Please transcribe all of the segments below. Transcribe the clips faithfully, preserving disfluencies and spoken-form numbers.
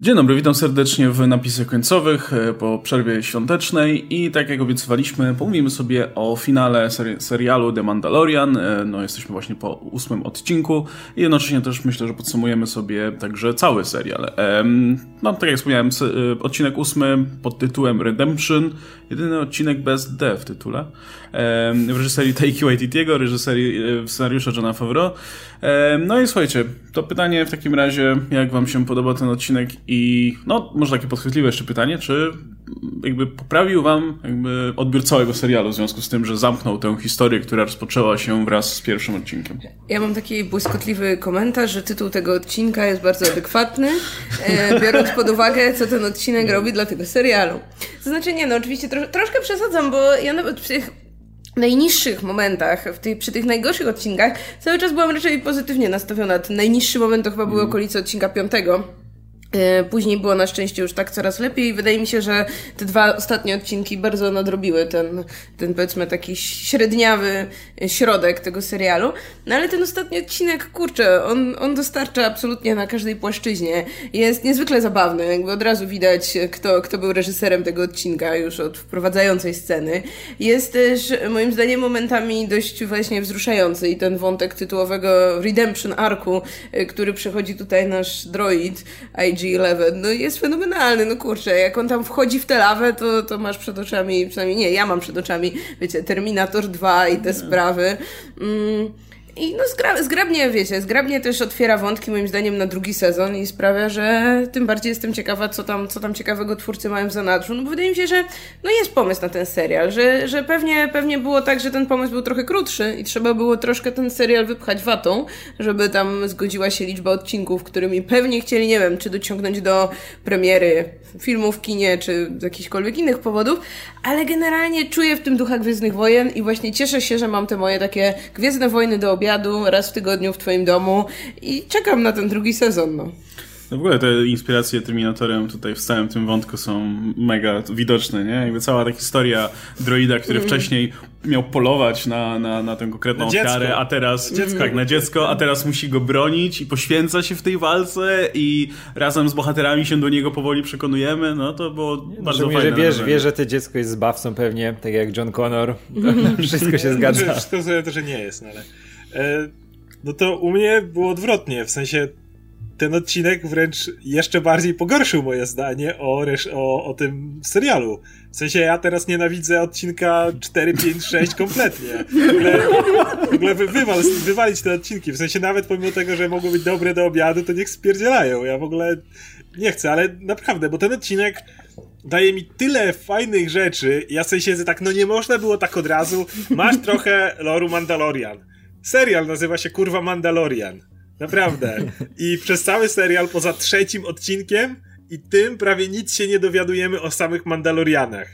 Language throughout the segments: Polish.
Dzień dobry, witam serdecznie w napisach końcowych po przerwie świątecznej i tak jak obiecywaliśmy, pomówimy sobie o finale seri- serialu The Mandalorian. No, jesteśmy właśnie po ósmym odcinku i jednocześnie też myślę, że podsumujemy sobie także cały serial. No, tak jak wspomniałem, odcinek ósmy pod tytułem Redemption, jedyny odcinek bez D w tytule, w reżyserii Taiki Waititiego, reżyserii scenariusza Johna Favreau. No i słuchajcie, to pytanie w takim razie, jak wam się podoba ten odcinek i no, może takie podchwytliwe jeszcze pytanie, czy jakby poprawił wam jakby odbiór całego serialu w związku z tym, że zamknął tę historię, która rozpoczęła się wraz z pierwszym odcinkiem? Ja mam taki błyskotliwy komentarz, że tytuł tego odcinka jest bardzo adekwatny, e, biorąc pod uwagę, co ten odcinek robi dla tego serialu. To znaczy nie, no oczywiście tro- troszkę przesadzam, bo ja nawet przy tych najniższych momentach, w tych, przy tych najgorszych odcinkach cały czas byłam raczej pozytywnie nastawiona. Ten najniższy moment to chyba były okolice odcinka piątego. Później było na szczęście już tak coraz lepiej i wydaje mi się, że te dwa ostatnie odcinki bardzo nadrobiły ten, ten powiedzmy taki średniawy środek tego serialu. No ale ten ostatni odcinek, kurczę, on, on dostarcza absolutnie na każdej płaszczyźnie. Jest niezwykle zabawny, jakby od razu widać, kto, kto był reżyserem tego odcinka już od wprowadzającej sceny. Jest też moim zdaniem momentami dość właśnie wzruszający i ten wątek tytułowego Redemption Arku, który przechodzi tutaj nasz droid I G jedenaście, no jest fenomenalny, no kurczę, jak on tam wchodzi w tę lawę, to, to masz przed oczami, przynajmniej nie, ja mam przed oczami, wiecie, Terminator dwa i te sprawy. Mm. I no zgra- zgrabnie, wiecie, zgrabnie też otwiera wątki moim zdaniem na drugi sezon i sprawia, że tym bardziej jestem ciekawa, co tam, co tam ciekawego twórcy mają w zanadrzu, no bo wydaje mi się, że no jest pomysł na ten serial, że, że pewnie, pewnie było tak, że ten pomysł był trochę krótszy i trzeba było troszkę ten serial wypchać watą, żeby tam zgodziła się liczba odcinków, którymi pewnie chcieli, nie wiem, czy dociągnąć do premiery filmu w kinie, czy z jakichkolwiek innych powodów, ale generalnie czuję w tym ducha Gwiezdnych Wojen i właśnie cieszę się, że mam te moje takie Gwiezdne Wojny do obiadu raz w tygodniu w twoim domu i czekam na ten drugi sezon, no. No w ogóle te inspiracje Terminatorem tutaj w całym tym wątku są mega widoczne, nie? Jakby cała ta historia droida, który mm. wcześniej miał polować na, na, na tę konkretną na dziecko. ofiarę, a teraz dziecko, tak, na dziecko, a teraz musi go bronić i poświęca się w tej walce i razem z bohaterami się do niego powoli przekonujemy, no to było no, bardzo fajne. Że wiesz, wiesz, że to dziecko jest zbawcą pewnie, tak jak John Connor. Wszystko się zgadza. Wszystko to, że nie jest, no ale... E, no to u mnie było odwrotnie, w sensie ten odcinek wręcz jeszcze bardziej pogorszył moje zdanie o, o, o tym serialu. W sensie ja teraz nienawidzę odcinka cztery, pięć, sześć kompletnie. W ogóle, w ogóle wywal, wywalić te odcinki. W sensie nawet pomimo tego, że mogą być dobre do obiadu, to niech spierdzielają. Ja w ogóle nie chcę, ale naprawdę, bo ten odcinek daje mi tyle fajnych rzeczy. Ja w sensie tak, no nie można było tak od razu. Masz trochę loru Mandalorian. Serial nazywa się kurwa Mandalorian. Naprawdę. I przez cały serial, poza trzecim odcinkiem i tym prawie nic się nie dowiadujemy o samych Mandalorianach.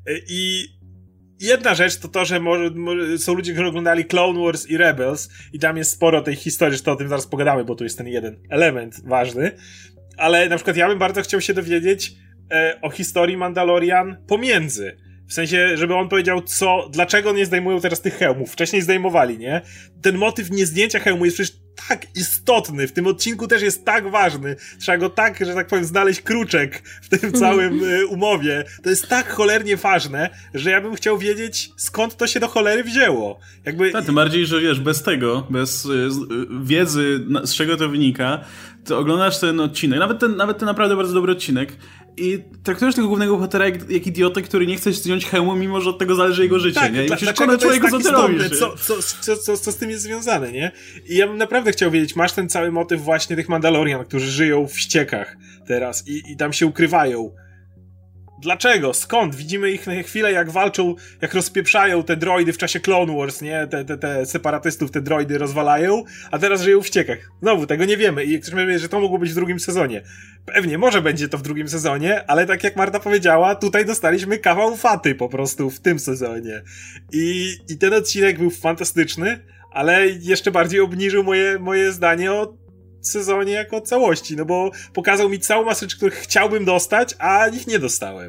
I jedna rzecz to to, że może, może są ludzie, którzy oglądali Clone Wars i Rebels i tam jest sporo tej historii, że to o tym zaraz pogadamy, bo tu jest ten jeden element ważny. Ale na przykład ja bym bardzo chciał się dowiedzieć e, o historii Mandalorian pomiędzy. W sensie, żeby on powiedział, co, dlaczego nie zdejmują teraz tych hełmów. Wcześniej zdejmowali, nie? Ten motyw niezdjęcia hełmu jest przecież tak istotny. W tym odcinku też jest tak ważny. Trzeba go tak, że tak powiem, znaleźć kruczek w tym całym y, umowie. To jest tak cholernie ważne, że ja bym chciał wiedzieć, skąd to się do cholery wzięło. Jakby... Tak, tym bardziej, że wiesz, bez tego, bez y, wiedzy, z czego to wynika, to oglądasz ten odcinek, nawet ten, nawet ten naprawdę bardzo dobry odcinek i traktujesz tego głównego bohatera jak, jak idiotę, który nie chce zdjąć hełmu, mimo że od tego zależy jego życie, tak, nie? I dla, przecież człowieku, co ty robisz? Co, co, co, co, co z tym jest związane, nie? I ja bym naprawdę chciał wiedzieć, masz ten cały motyw właśnie tych Mandalorian, którzy żyją w ściekach teraz i, i tam się ukrywają. Dlaczego? Skąd? Widzimy ich na chwilę, jak walczą, jak rozpieprzają te droidy w czasie Clone Wars, nie? Te, te, te separatystów te droidy rozwalają, a teraz żyją w ściekach. Znowu, tego nie wiemy i ktoś mówi, że to mogło być w drugim sezonie. Pewnie, może będzie to w drugim sezonie, ale tak jak Marta powiedziała, tutaj dostaliśmy kawał faty po prostu w tym sezonie. I, i ten odcinek był fantastyczny, ale jeszcze bardziej obniżył moje, moje zdanie o sezonie jako całości, no bo pokazał mi całą masę rzeczy, których chciałbym dostać, a ich nie dostałem.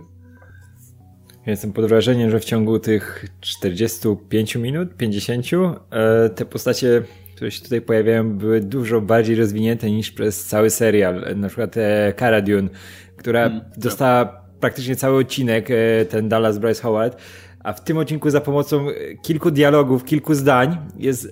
Ja jestem pod wrażeniem, że w ciągu tych czterdziestu pięciu minut, pięćdziesięciu, te postacie które się tutaj pojawiają, były dużo bardziej rozwinięte niż przez cały serial. Na przykład e, Cara Dune, która mm, dostała tak. praktycznie cały odcinek, e, ten Dallas Bryce Howard, a w tym odcinku za pomocą kilku dialogów, kilku zdań jest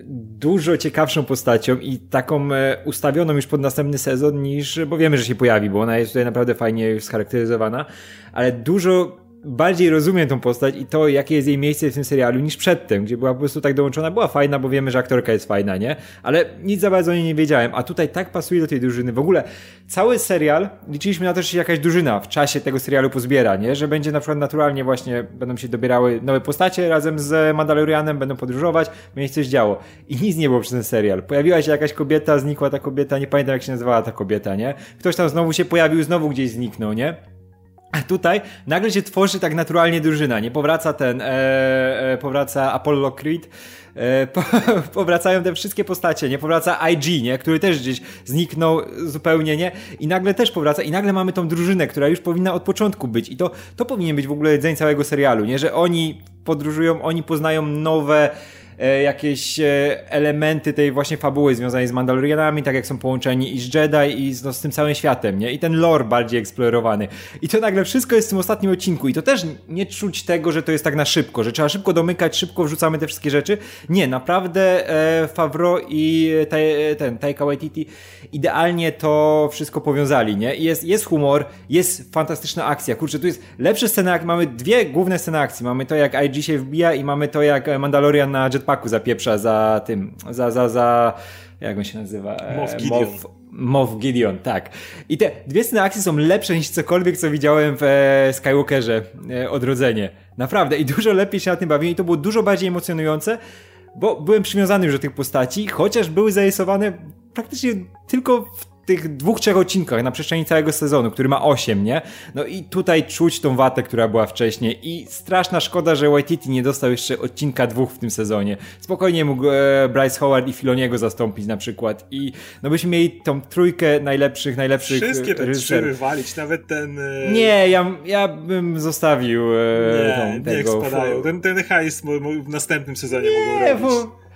dużo ciekawszą postacią i taką ustawioną już pod następny sezon niż, bo wiemy, że się pojawi, bo ona jest tutaj naprawdę fajnie już scharakteryzowana, ale dużo bardziej rozumiem tą postać i to, jakie jest jej miejsce w tym serialu niż przedtem, gdzie była po prostu tak dołączona, była fajna, bo wiemy, że aktorka jest fajna, nie? Ale nic za bardzo o niej nie wiedziałem, a tutaj tak pasuje do tej drużyny. W ogóle cały serial, liczyliśmy na to, że się jakaś drużyna w czasie tego serialu pozbiera, nie? Że będzie na przykład naturalnie właśnie, będą się dobierały nowe postacie razem z Mandalorianem, będą podróżować, będzie coś działo. I nic nie było przez ten serial. Pojawiła się jakaś kobieta, znikła ta kobieta, nie pamiętam jak się nazywała ta kobieta, nie? Ktoś tam znowu się pojawił, znowu gdzieś zniknął, nie? A tutaj nagle się tworzy tak naturalnie drużyna, nie? Powraca ten, e, e, powraca Apollo Creed, e, po, powracają te wszystkie postacie, nie? Powraca I G, nie? Który też gdzieś zniknął zupełnie, nie? I nagle też powraca i nagle mamy tą drużynę, która już powinna od początku być i to, to powinien być w ogóle dzień całego serialu, nie? Że oni podróżują, oni poznają nowe E, jakieś e, elementy tej właśnie fabuły związanej z Mandalorianami, tak jak są połączeni i z Jedi i z, no, z tym całym światem, nie? I ten lore bardziej eksplorowany. I to nagle wszystko jest w tym ostatnim odcinku i to też nie czuć tego, że to jest tak na szybko, że trzeba szybko domykać, szybko wrzucamy te wszystkie rzeczy. Nie, naprawdę e, Favreau i te, ten Taika Waititi idealnie to wszystko powiązali, nie? I jest, jest humor, jest fantastyczna akcja. Kurczę, tu jest lepsze sceny, jak mamy dwie główne sceny akcji. Mamy to, jak I G się wbija i mamy to, jak Mandalorian na jetpacku zapieprza za tym, za, za, za, jak on się nazywa? Moff Gideon. Moff, Moff Gideon, tak. I te dwie sceny akcji są lepsze niż cokolwiek, co widziałem w e, Skywalkerze, e, Odrodzenie. Naprawdę. I dużo lepiej się na tym bawiłem i to było dużo bardziej emocjonujące, bo byłem przywiązany już do tych postaci, chociaż były zarysowane praktycznie tylko w tych dwóch, trzech odcinkach na przestrzeni całego sezonu, który ma osiem, nie? No i tutaj czuć tą watę, która była wcześniej i straszna szkoda, że Waititi nie dostał jeszcze odcinka dwóch w tym sezonie. Spokojnie mógł e, Bryce Howard i Filoniego zastąpić na przykład i no byśmy mieli tą trójkę najlepszych, najlepszych wszystkie te trzy wywalić, nawet ten... E... Nie, ja, ja bym zostawił e, nie, tą, tego... niech spadają. Ten, ten hajs w następnym sezonie nie, mogą robić. Bo...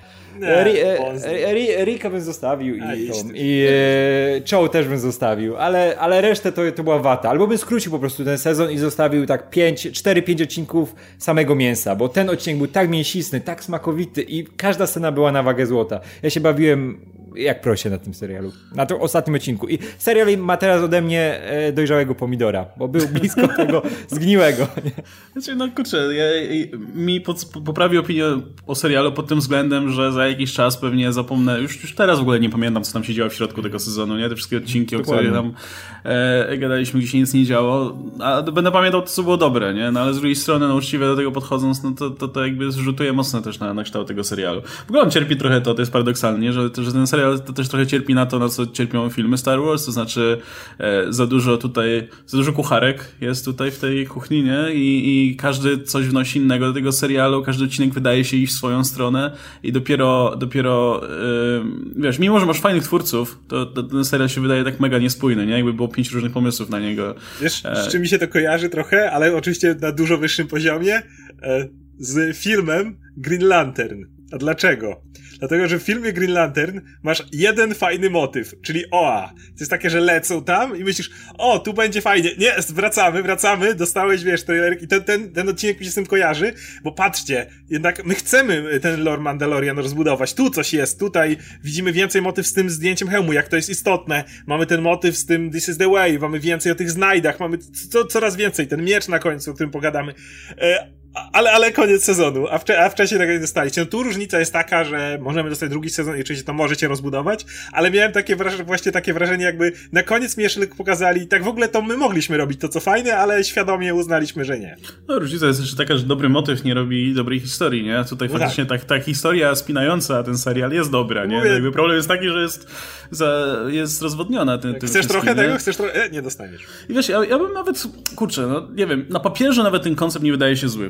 Rika bym zostawił i, Tom, i e, Chow też bym zostawił, ale, ale resztę to, to była wata. Albo bym skrócił po prostu ten sezon i zostawił tak cztery pięć odcinków samego mięsa, bo ten odcinek był tak mięsisty, tak smakowity i każda scena była na wagę złota. Ja się bawiłem jak prosie na tym serialu, na tym ostatnim odcinku. I serial ma teraz ode mnie e, dojrzałego pomidora, bo był blisko tego zgniłego. Znaczy, no kurczę, ja, mi pod, poprawi opinię o serialu pod tym względem, że za jakiś czas pewnie zapomnę, już, już teraz w ogóle nie pamiętam, co tam się działo w środku tego sezonu, nie? Te wszystkie odcinki, Dokładnie. o których tam e, gadaliśmy, gdzie się nic nie działo, a będę pamiętał to, co było dobre, nie? No ale z drugiej strony, no uczciwie do tego podchodząc, no to, to, to jakby rzutuje mocno też na, na kształt tego serialu. W ogóle on cierpi trochę to, to jest paradoksalnie, że, że ten serial to też trochę cierpi na to, na co cierpią filmy Star Wars, to znaczy e, za dużo tutaj, za dużo kucharek jest tutaj w tej kuchni, nie? I, i każdy coś wnosi innego do tego serialu, każdy odcinek wydaje się iść w swoją stronę i dopiero, dopiero e, wiesz, mimo że masz fajnych twórców, to, to ten serial się wydaje tak mega niespójny, nie? Jakby było pięć różnych pomysłów na niego. Wiesz, e... z czym mi się to kojarzy trochę, ale oczywiście na dużo wyższym poziomie, e, z filmem Green Lantern. A dlaczego? Dlatego, że w filmie Green Lantern masz jeden fajny motyw, czyli O A. To jest takie, że lecą tam i myślisz, o, tu będzie fajnie. Nie, wracamy, wracamy, dostałeś, wiesz, trailer i ten, ten, ten odcinek mi się z tym kojarzy, bo patrzcie, jednak my chcemy ten lore Mandalorian rozbudować. Tu coś jest, tutaj widzimy więcej motyw z tym zdjęciem hełmu, jak to jest istotne. Mamy ten motyw z tym This is the way, mamy więcej o tych znajdach, mamy co, coraz więcej, ten miecz na końcu, o którym pogadamy. E, Ale, ale koniec sezonu, a, wcze- a wcześniej tego nie dostaliście. No tu różnica jest taka, że możemy dostać drugi sezon i oczywiście to możecie rozbudować, ale miałem takie wrażenie, właśnie takie wrażenie, jakby na koniec mi jeszcze pokazali, tak w ogóle to my mogliśmy robić to, co fajne, ale świadomie uznaliśmy, że nie. No różnica jest jeszcze taka, że dobry motyw nie robi dobrej historii, nie? Tutaj no faktycznie tak. Ta, ta historia spinająca ten serial jest dobra, nie? Mówię... Jakby problem jest taki, że jest, za, jest rozwodniona. Ten, ten Chcesz trochę tego? Chcesz trochę? E, nie dostaniesz. I wiesz, ja, ja bym nawet, kurczę, no nie wiem, na papierze nawet ten koncept nie wydaje się zły. W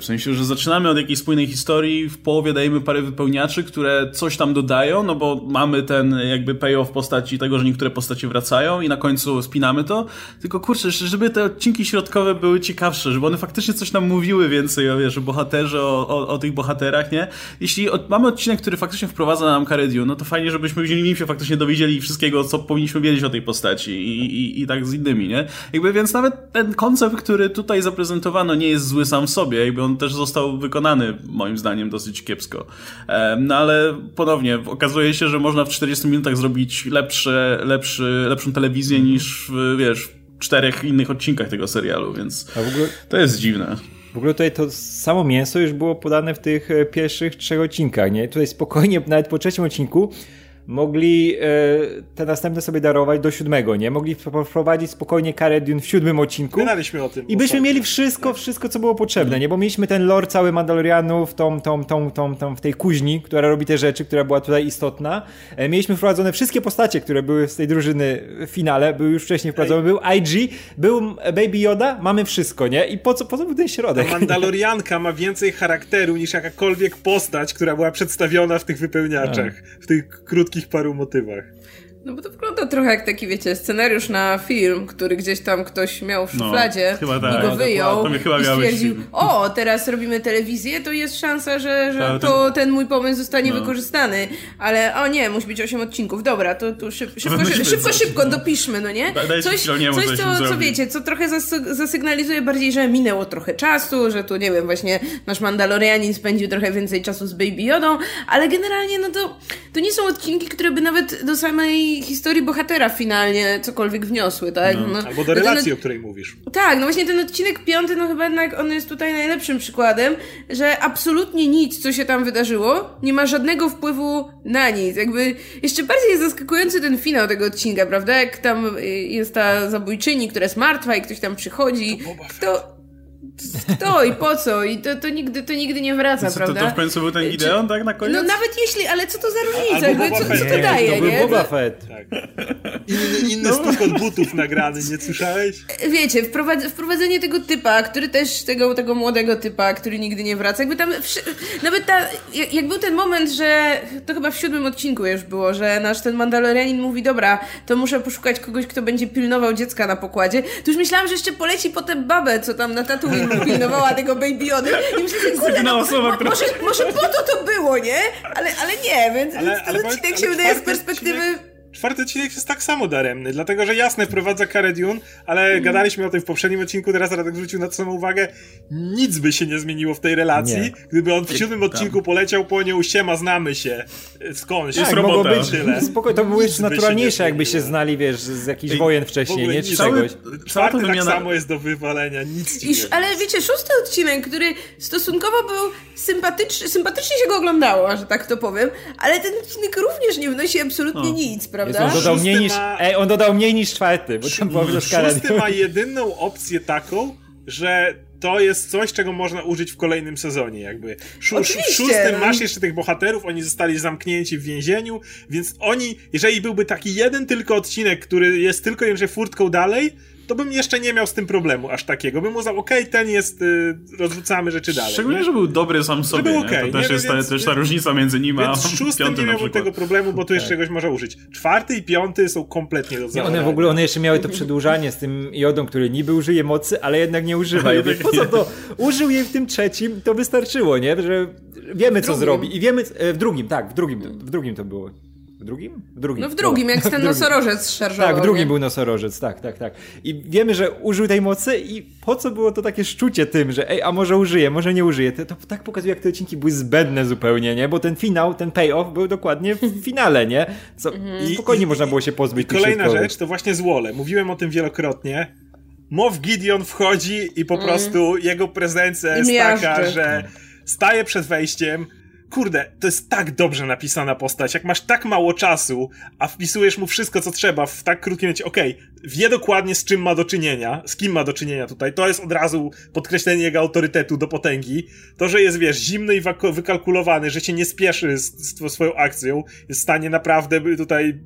sensie, że zaczynamy od jakiejś spójnej historii, w połowie dajemy parę wypełniaczy, które coś tam dodają, no bo mamy ten jakby payoff w postaci tego, że niektóre postacie wracają i na końcu spinamy to, tylko kurczę, żeby te odcinki środkowe były ciekawsze, żeby one faktycznie coś nam mówiły więcej o, wiesz, o bohaterze, o, o, o tych bohaterach, nie? Jeśli od, mamy odcinek, który faktycznie wprowadza nam Cara Dune, no to fajnie, żebyśmy w nim się faktycznie dowiedzieli wszystkiego, co powinniśmy wiedzieć o tej postaci i, i, i tak z innymi, nie? Jakby więc nawet ten koncept, który tutaj zaprezentowano, nie jest zły sam w sobie, jakby on też został wykonany, moim zdaniem, dosyć kiepsko. No ale ponownie, okazuje się, że można w czterdziestu minutach zrobić lepsze, lepszy, lepszą telewizję niż w, wiesz, w czterech innych odcinkach tego serialu, więc A w ogóle... to jest dziwne. W ogóle tutaj to samo mięso już było podane w tych pierwszych trzech odcinkach, nie? Tutaj spokojnie, nawet po trzecim odcinku mogli e, te następne sobie darować do siódmego, nie? Mogli wprowadzić spokojnie Cara Dune w siódmym odcinku. Gadaliśmy o tym. I byśmy mieli wszystko, wszystko, co było potrzebne, nie? Bo mieliśmy ten lore cały Mandalorianów, tą, tą, tą, tą, tą w tej kuźni, która robi te rzeczy, która była tutaj istotna. E, mieliśmy wprowadzone wszystkie postacie, które były z tej drużyny w finale, były już wcześniej wprowadzone. Był I G, był Baby Yoda, mamy wszystko, nie? I po co, po co był ten środek? Ta Mandalorianka ma więcej charakteru niż jakakolwiek postać, która była przedstawiona w tych wypełniaczach, A. w tych krótkich paru motywach. No bo to wygląda trochę jak taki, wiecie, scenariusz na film, który gdzieś tam ktoś miał w szufladzie no, tak, i go wyjął to i stwierdził, o, teraz robimy telewizję, to jest szansa, że, że to, to ten mój pomysł zostanie no. wykorzystany. Ale o nie, musi być osiem odcinków. Dobra, to, to szyb, szybko, szybko, szybko, szybko dopiszmy, no nie? Coś, coś co, co wiecie, co trochę zasy- zasygnalizuje bardziej, że minęło trochę czasu, że tu, nie wiem, właśnie nasz Mandalorianin spędził trochę więcej czasu z Baby Yodą, ale generalnie, no to, to nie są odcinki, które by nawet do samej historii bohatera finalnie cokolwiek wniosły, tak? No. No, albo do relacji, no, o której mówisz. Tak, no właśnie ten odcinek piąty, no chyba jednak on jest tutaj najlepszym przykładem, że absolutnie nic, co się tam wydarzyło, nie ma żadnego wpływu na nic. Jakby jeszcze bardziej jest zaskakujący ten finał tego odcinka, prawda? Jak tam jest ta zabójczyni, która jest martwa i ktoś tam przychodzi. To... Kto i po co? I to, to, nigdy, to nigdy nie wraca, co, prawda? To, to w końcu był ten Gideon, tak? Na koniec? No nawet jeśli, ale co to za różnica? Jakby, co, co to daje, to był nie? Boba Fett. Tak. Inny, inny no. stuk od butów nagrany, nie słyszałeś? Wiecie, wprowadz- wprowadzenie tego typa, który też, tego, tego młodego typa, który nigdy nie wraca, jakby tam, nawet ta, jak, jak był ten moment, że to chyba w siódmym odcinku już było, że nasz ten Mandalorianin mówi, dobra, to muszę poszukać kogoś, kto będzie pilnował dziecka na pokładzie, to już myślałam, że jeszcze poleci potem babę, co tam na Tatooine pilnowała tego Baby Yody i myślę, że kurde, no, osoba, która... może, może po to to było, nie? Ale, ale nie, więc, ale, więc ten ale, odcinek ale się wydaje z perspektywy... Odcinek... Czwarty odcinek jest tak samo daremny, dlatego że jasne, wprowadza Cara Dune, ale mm. gadaliśmy o tym w poprzednim odcinku, teraz Radek zwrócił na to samą uwagę, nic by się nie zmieniło w tej relacji, nie. Gdyby on w siódmym odcinku poleciał po nią, siema, znamy się, skądś, jest tak, robota. Być tyle. Spoko, to było jeszcze naturalniejsze, jakby się znali, wiesz, z jakichś Ej, wojen wcześniej, nie? Czy cały, czegoś. Czwarty tak wymiana... samo jest do wywalenia, nic ci Iż, ale wiecie, szósty odcinek, który stosunkowo był sympatyczny, sympatycznie się go oglądało, że tak to powiem, ale ten odcinek również nie wnosi absolutnie o. nic, prawda? Jest, on dodał mniej niż, ma... ej, on dodał mniej niż czwarty, bo tam było Szósty ma jedyną opcję taką, że to jest coś, czego można użyć w kolejnym sezonie, jakby. Szó- w szóstym masz jeszcze tych bohaterów, oni zostali zamknięci w więzieniu, więc oni, jeżeli byłby taki jeden tylko odcinek, który jest tylko jeszcze furtką dalej, to bym jeszcze nie miał z tym problemu aż takiego. Bym uznał, okej, okay, ten jest, y, rozrzucamy rzeczy dalej. Szczególnie, nie? że był dobry sam sobie, był okay, to też nie? jest więc, ta, też ta różnica między nim a szóstym nie miałbym tego problemu, bo tu jeszcze czegoś można użyć. Czwarty i piąty są kompletnie do zabrania. One w ogóle, one jeszcze miały to przedłużanie z tym Jodą, który niby użyje mocy, ale jednak nie używa. Ja po co to? Użył jej w tym trzecim, to wystarczyło, nie? Że wiemy, co zrobi. I wiemy, w drugim, tak, w drugim, w drugim to było. W drugim? W drugim. No w drugim, no, jak ten nosorożec szarżował. Tak, w drugim nie? był nosorożec, tak, tak, tak. I wiemy, że użył tej mocy i po co było to takie szczucie tym, że ej, a może użyje, może nie użyje. To, to tak pokazuje, jak te odcinki były zbędne zupełnie, nie? Bo ten finał, ten payoff był dokładnie w finale, nie? Co, I spokojnie i, można było się pozbyć tych Kolejna rzecz to właśnie złole. Mówiłem o tym wielokrotnie. Moff Gideon wchodzi i po mm. prostu jego prezencja jest taka, że staje przed wejściem. Kurde, to jest tak dobrze napisana postać, jak masz tak mało czasu, a wpisujesz mu wszystko, co trzeba w tak krótkim momencie, okej, okay, wie dokładnie, z czym ma do czynienia, z kim ma do czynienia tutaj, to jest od razu podkreślenie jego autorytetu do potęgi, to, że jest, wiesz, zimny i wykalkulowany, że się nie spieszy z, z swoją akcją, jest w stanie naprawdę tutaj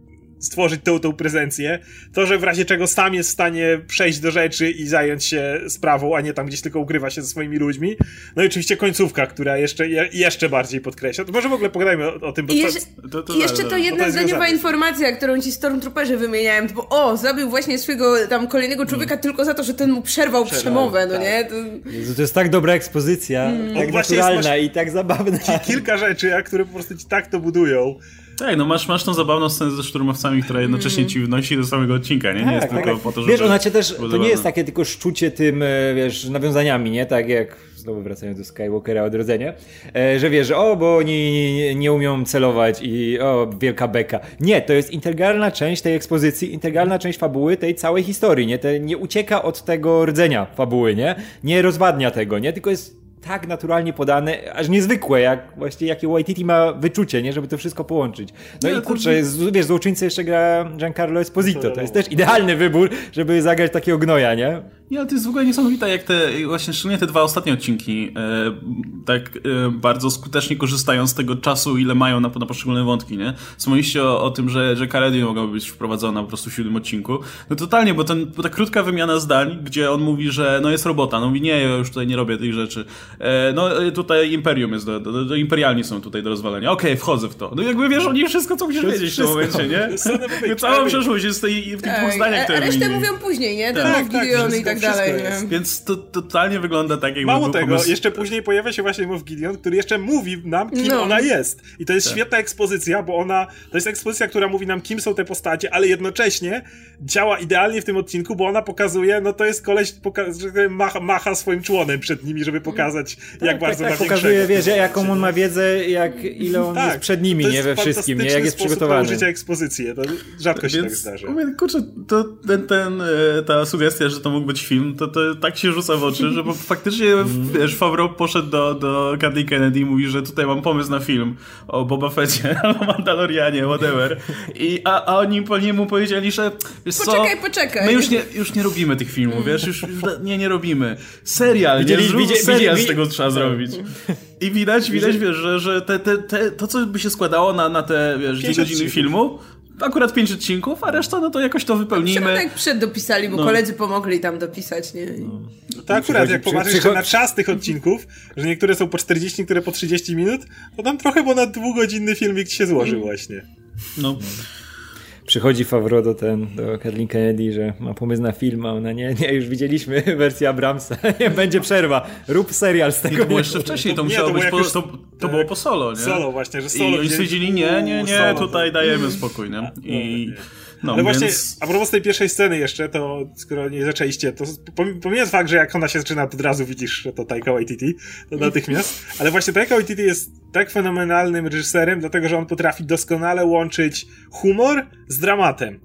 stworzyć tą, tą prezencję, to, że w razie czego sam jest w stanie przejść do rzeczy i zająć się sprawą, a nie tam gdzieś tylko ukrywa się ze swoimi ludźmi. No i oczywiście końcówka, która jeszcze, je, jeszcze bardziej podkreśla. To może w ogóle pogadajmy o, o tym, bo I jeszcze to, to, to, jeszcze to jedna zdaniowa informacja, którą ci Stormtrooperzy wymieniałem, to bo o, zabił właśnie swojego tam kolejnego człowieka hmm. tylko za to, że ten mu przerwał, przerwał przemowę, no tak. nie? To... Jezu, to jest tak dobra ekspozycja, hmm. tak naturalna jest, i tak zabawna. Kilka rzeczy, które po prostu ci tak to budują. Tak, no masz, masz tą zabawną scenę ze szturmowcami, która jednocześnie ci wnosi do samego odcinka, nie? Nie tak, jest tak, tylko tak. po to, żeby... Wiesz, ona cię też, to nie jest takie tylko szczucie tym, wiesz, nawiązaniami, nie? Tak jak, znowu wracając do Skywalkera Odrodzenia, że wiesz, o, bo oni nie umią celować i o, wielka beka. Nie, to jest integralna część tej ekspozycji, integralna część fabuły tej całej historii, nie? Te, nie ucieka od tego rdzenia fabuły, nie? Nie rozwadnia tego, nie? Tylko jest tak naturalnie podane, aż niezwykłe, jak właśnie jakie Waititi ma wyczucie, nie, żeby to wszystko połączyć. No nie, i kurczę, to... wiesz, złoczyńcy jeszcze gra Giancarlo Esposito, to jest też idealny wybór, żeby zagrać takiego gnoja, nie? Nie, ale to jest w ogóle niesamowite, jak te, właśnie szczególnie te dwa ostatnie odcinki e, tak e, bardzo skutecznie korzystają z tego czasu, ile mają na, na poszczególne wątki, nie? Wspomnieliście o, o tym, że, że Cara Dune mogła być wprowadzona po prostu w siódmym odcinku. No totalnie, bo, ten, bo ta krótka wymiana zdań, gdzie on mówi, że no jest robota, no mówi, nie, ja już tutaj nie robię tych rzeczy. E, no tutaj Imperium jest, do, do, do imperialni są tutaj do rozwalenia. Okej, okay, wchodzę w to. No jakby wiesz, oni wszystko, co musisz wiedzieć w tym momencie, nie? Całą przeszłość jest w, tej, w tych tak, dwóch zdaniach, które a resztę mówią później, nie? Ten tak, Gideon tak, i tak dalej. Więc to totalnie wygląda tak, jakby Mało był tego, pomysł... jeszcze później pojawia się właśnie Moff Gideon, który jeszcze mówi nam, kim no. ona jest. I to jest tak. świetna ekspozycja, bo ona, to jest ekspozycja, która mówi nam, kim są te postacie, ale jednocześnie działa idealnie w tym odcinku, bo ona pokazuje, no to jest koleś, poka- że macha, macha swoim członem przed nimi, żeby pokazać, tak, jak tak, bardzo tak, ma tak, pokazuje, wiesz, jaką on ma wiedzę, jak ile on tak, jest przed nimi, nie we wszystkim, nie, jak jest przygotowany. To jest ekspozycję, to rzadko się Więc, tak zdarza. Mówię, kurczę, to ten, ten, ta sugestia, że to mógł być film, to, to tak się rzuca w oczy, że bo faktycznie, wiesz, Favreau poszedł do, do Kathleen Kennedy i mówi, że tutaj mam pomysł na film o Boba Fetcie, o Mandalorianie, whatever. I, a, a oni po niemu powiedzieli, że wiesz poczekaj, co, poczekaj. my już nie, już nie robimy tych filmów, wiesz, już, już nie, nie robimy. Serial, widzieli, nie, zrób widzieli, serial widzieli, z tego trzeba zrobić. I widać, widać, wiesz, że, że te, te, te, to, co by się składało na, na te, wiesz, dwie godziny filmu, akurat pięć odcinków, a reszta, no to jakoś to wypełnimy. Środek przed dopisali, bo no. koledzy pomogli tam dopisać, nie? No. To akurat, jak popatrzysz przychod... na czas tych odcinków, że niektóre są po czterdzieści, niektóre po trzydzieści minut, to tam trochę ponad dwugodzinny filmik się złożył właśnie. No. Przychodzi Favreau do, ten, do Kathleen Kennedy, że ma pomysł na film, a ona nie, nie, już widzieliśmy wersję Abramsa, nie będzie przerwa, rób serial z tego. To było jeszcze wcześniej, to, to musiało nie, to być, po, to, to tak, było po solo, nie? Solo właśnie, że solo. I oni stwierdzili, nie, nie, nie, solo, tutaj to... dajemy spokój, nie? I... No, ale więc... właśnie, a propos tej pierwszej sceny jeszcze, to skoro nie zaczęliście, to pomijając fakt, że jak ona się zaczyna, to od razu widzisz, że to Taika Waititi, to natychmiast, ale właśnie Taika Waititi jest tak fenomenalnym reżyserem, dlatego, że on potrafi doskonale łączyć humor z dramatem.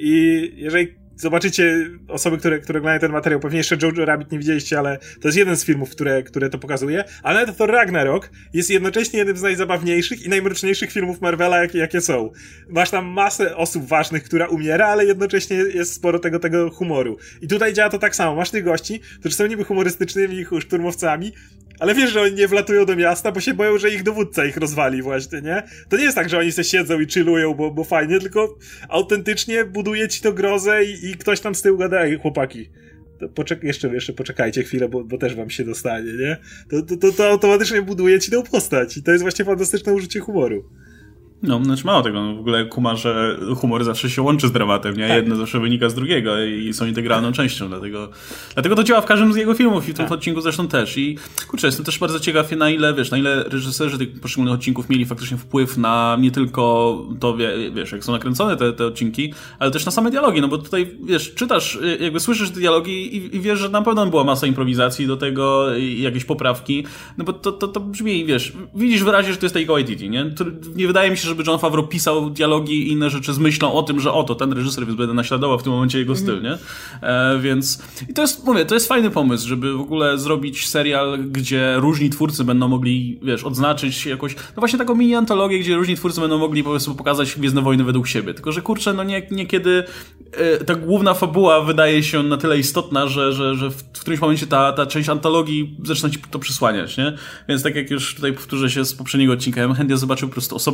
I jeżeli zobaczycie osoby, które, które oglądają ten materiał, pewnie jeszcze Jojo Rabbit nie widzieliście, ale to jest jeden z filmów, które, które to pokazuje, ale nawet Thor Ragnarok jest jednocześnie jednym z najzabawniejszych i najmroczniejszych filmów Marvela, jakie, jakie są. Masz tam masę osób ważnych, która umiera, ale jednocześnie jest sporo tego, tego humoru. I tutaj działa to tak samo. Masz tych gości, którzy są niby humorystycznymi szturmowcami, ale wiesz, że oni nie wlatują do miasta, bo się boją, że ich dowódca ich rozwali właśnie, nie? To nie jest tak, że oni se siedzą i chillują, bo, bo fajnie, tylko autentycznie buduje ci to grozę i, i ktoś tam z tyłu gada, ej, chłopaki, to poczek- jeszcze, jeszcze poczekajcie chwilę, bo, bo też wam się dostanie, nie? To, to, to, to automatycznie buduje ci tę postać i to jest właśnie fantastyczne użycie humoru. No, znaczy mało tego, no w ogóle kuma, że humor zawsze się łączy z dramatem, nie? Tak. Jedno zawsze wynika z drugiego i są integralną częścią, dlatego dlatego to działa w każdym z jego filmów i w tym tak. odcinku zresztą też. I kurczę, jestem też bardzo ciekaw, na ile, wiesz, na ile reżyserzy tych poszczególnych odcinków mieli faktycznie wpływ na nie tylko to, wiesz, jak są nakręcone te, te odcinki, ale też na same dialogi, no bo tutaj, wiesz, czytasz, jakby słyszysz te dialogi i, i wiesz, że na pewno była masa improwizacji do tego i jakieś poprawki, no bo to, to, to brzmi, wiesz, widzisz wyraźnie, że to jest Taika Waititi, nie? To nie wydaje mi się, żeby Jon Favreau pisał dialogi i inne rzeczy z myślą o tym, że oto ten reżyser, więc będę naśladował w tym momencie jego styl, nie? E, więc i to jest, mówię, to jest fajny pomysł, żeby w ogóle zrobić serial, gdzie różni twórcy będą mogli, wiesz, odznaczyć jakoś, no właśnie taką mini antologię, gdzie różni twórcy będą mogli po prostu pokazać Gwiezdne Wojny według siebie. Tylko, że kurczę, no nie, niekiedy e, ta główna fabuła wydaje się na tyle istotna, że, że, że w którymś momencie ta, ta część antologii zaczyna ci to przysłaniać, nie? Więc tak jak już tutaj powtórzę się z poprzedniego odcinka, ja bym chętnie zobaczył po prostu osobny serial,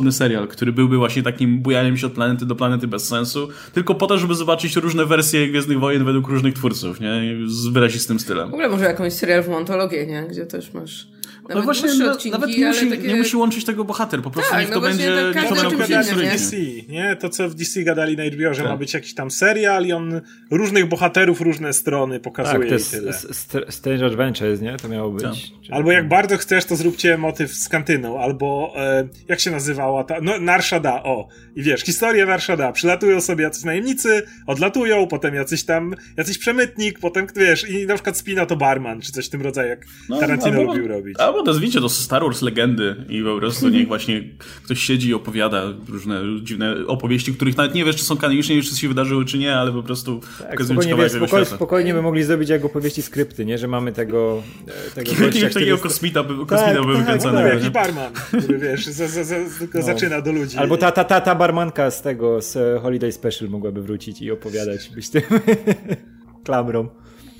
który byłby właśnie takim bujaniem się od planety do planety bez sensu, tylko po to, żeby zobaczyć różne wersje Gwiezdnych Wojen według różnych twórców, nie? Z wyrazistym stylem. W ogóle może jakąś serialową antologię, nie? Gdzie też masz... Nawet, no właśnie, na, odcinki, nawet nie, musi, takie... nie musi łączyć tego bohater, po prostu tak, niech to no będzie... Tak, niech to będzie innym, nie? D C, nie? To, co w D C gadali na H B O, że tak. ma być jakiś tam serial i on różnych bohaterów, różne strony pokazuje tak, i tyle. St- Strange Adventures, nie? To miało być. Tak. Albo jak bardzo chcesz, to zróbcie motyw z kantyną, albo e, jak się nazywała ta... No, Nar Shaddaa, o. I wiesz, historia Nar Shaddaa. Przylatują sobie jacyś najemnicy, odlatują, potem jacyś tam, jacyś przemytnik, potem, wiesz, i na przykład spina to barman, czy coś w tym rodzaju, jak no, Tarantino albo, lubił robić. Albo nazwijcie to Star Wars legendy i po prostu niech właśnie ktoś siedzi i opowiada różne dziwne opowieści, których nawet nie wiesz, czy są kanoniczne, czy się wydarzyły, czy nie, ale po prostu tak, pokazują ci kawałek spokojnie, spokojnie by mogli zrobić jak opowieści skrypty, nie? Że mamy tego tego gościa, takiego kosmita by, kosmita tak, by tak, wykręcony. Tak, jakiś barman, który wiesz, za, za, za, tylko no. zaczyna do ludzi. Albo ta, ta, ta, ta barmanka z tego, z Holiday Special mogłaby wrócić i opowiadać, być tym klamrą.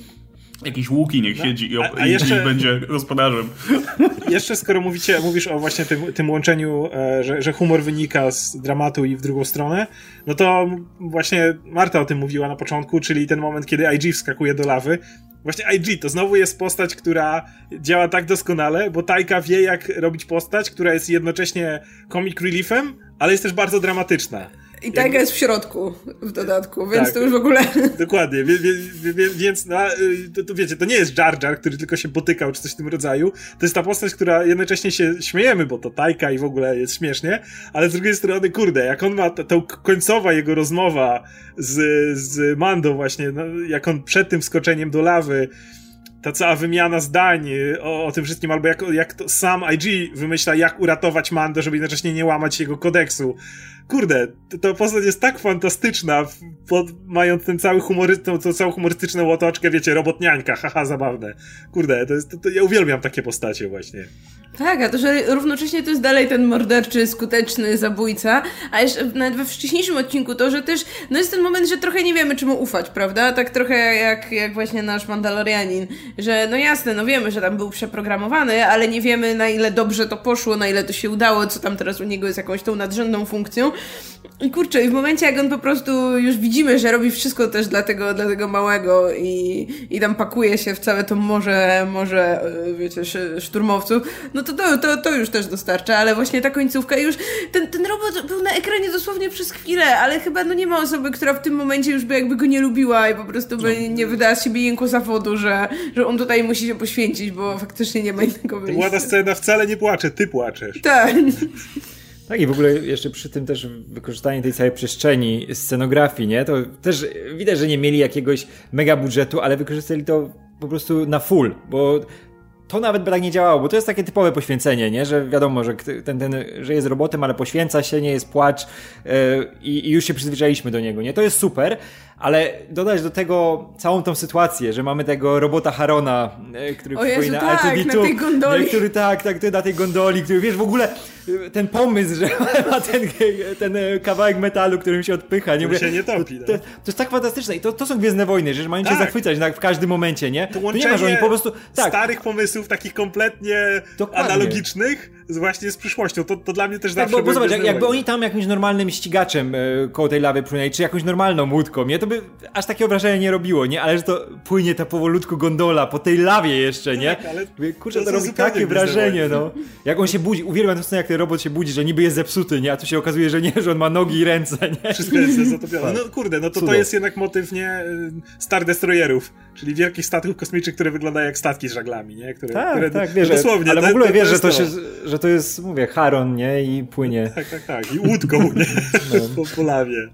Jakiś Łuki niech siedzi i, op- a, a jeszcze, i będzie gospodarzem. Jeszcze skoro mówicie, mówisz o właśnie tym, tym łączeniu, e, że, że humor wynika z dramatu i w drugą stronę, no to właśnie Marta o tym mówiła na początku, czyli ten moment, kiedy I G wskakuje do lawy. Właśnie I G to znowu jest postać, która działa tak doskonale, bo Taika wie, jak robić postać, która jest jednocześnie comic reliefem, ale jest też bardzo dramatyczna. I tak jest w środku w dodatku, więc tak, to już w ogóle... Dokładnie, wie, wie, wie, więc no, to, to wiecie, to nie jest Jar Jar, który tylko się potykał, czy coś w tym rodzaju. To jest ta postać, która jednocześnie się śmiejemy, bo to Taika i w ogóle jest śmiesznie, ale z drugiej strony, kurde, jak on ma, ta końcowa jego rozmowa z, z Mando właśnie, no, jak on przed tym skoczeniem do lawy, ta cała wymiana zdań o, o tym wszystkim, albo jak, jak to sam I G wymyśla, jak uratować Mando, żeby jednocześnie nie łamać jego kodeksu. Kurde, ta postać jest tak fantastyczna, pod, mając ten cały humory, tą, tą całą humorystyczną otoczkę, wiecie, robotniańka, haha, zabawne. Kurde, to jest, to, to ja uwielbiam takie postacie właśnie. Tak, a to, że równocześnie to jest dalej ten morderczy, skuteczny zabójca, a jeszcze nawet we wcześniejszym odcinku to, że też, no jest ten moment, że trochę nie wiemy, czemu ufać, prawda? Tak trochę jak, jak właśnie nasz Mandalorianin, że no jasne, no wiemy, że tam był przeprogramowany, ale nie wiemy, na ile dobrze to poszło, na ile to się udało, co tam teraz u niego jest jakąś tą nadrzędną funkcją. I kurczę, i w momencie, jak on po prostu już widzimy, że robi wszystko też dla tego, dla tego małego i, i tam pakuje się w całe to morze, morze, wiecie, szturmowców, no to to, to to już też dostarcza, ale właśnie ta końcówka już, ten, ten robot był na ekranie dosłownie przez chwilę, ale chyba no nie ma osoby, która w tym momencie już by jakby go nie lubiła i po prostu by nie wydała z siebie jęku zawodu, że, że on tutaj musi się poświęcić, bo faktycznie nie ma innego wyjścia. Młoda scena wcale nie płacze, ty płaczesz. Tak. Tak i w ogóle jeszcze przy tym też wykorzystanie tej całej przestrzeni, scenografii, nie? To też widać, że nie mieli jakiegoś mega budżetu, ale wykorzystali to po prostu na full, bo to nawet by tak nie działało, bo to jest takie typowe poświęcenie, nie? Że wiadomo, że ten, ten, że jest robotem, ale poświęca się, nie jest płacz yy, i już się przyzwyczailiśmy do niego, nie? To jest super, ale dodać do tego całą tą sytuację, że mamy tego robota Harona, yy, który o Jezu, przypomina tak, R two D two, na tej gondoli. Nie, który tak, tak, na tej gondoli, który wiesz, w ogóle ten pomysł, że ma ten, ten kawałek metalu, którym się odpycha, nie? Mówię, się nie topi, no. to, to jest tak fantastyczne i to, to są Gwiezdne Wojny, że mają tak. cię zachwycać tak, w każdym momencie, nie? To, to nie ma, że oni po prostu tak. starych pomysłów, takich kompletnie Dokładnie. analogicznych, właśnie z przyszłością. To, to dla mnie też tak, zawsze bo, bo zobacz, jak, jakby oni tam jakimś normalnym ścigaczem y, koło tej lawy płynęli, czy jakąś normalną łódką, nie? To by aż takiego wrażenia nie robiło, nie? Ale że to płynie ta powolutku gondola po tej lawie jeszcze, nie? Tak, ale kurczę, to, to robi takie wrażenie, no. Jak on się budzi, uwielbiam tę scenę, jak ten robot się budzi, że niby jest zepsuty, nie? A tu się okazuje, że nie, że on ma nogi i ręce, nie? Wszystko jest zatopione. No kurde, no to Cudo. To jest jednak motyw, nie? Star Destroyerów, czyli wielkich statków kosmicznych, które wyglądają jak statki z żaglami, nie? Które, tak, które, tak, wiesz, dosłownie. Ale w ogóle to, wiesz, to że, to się, że to jest, mówię, Haron, nie? I płynie. Tak, tak, tak. I łódką, nie? No. po, po lawie.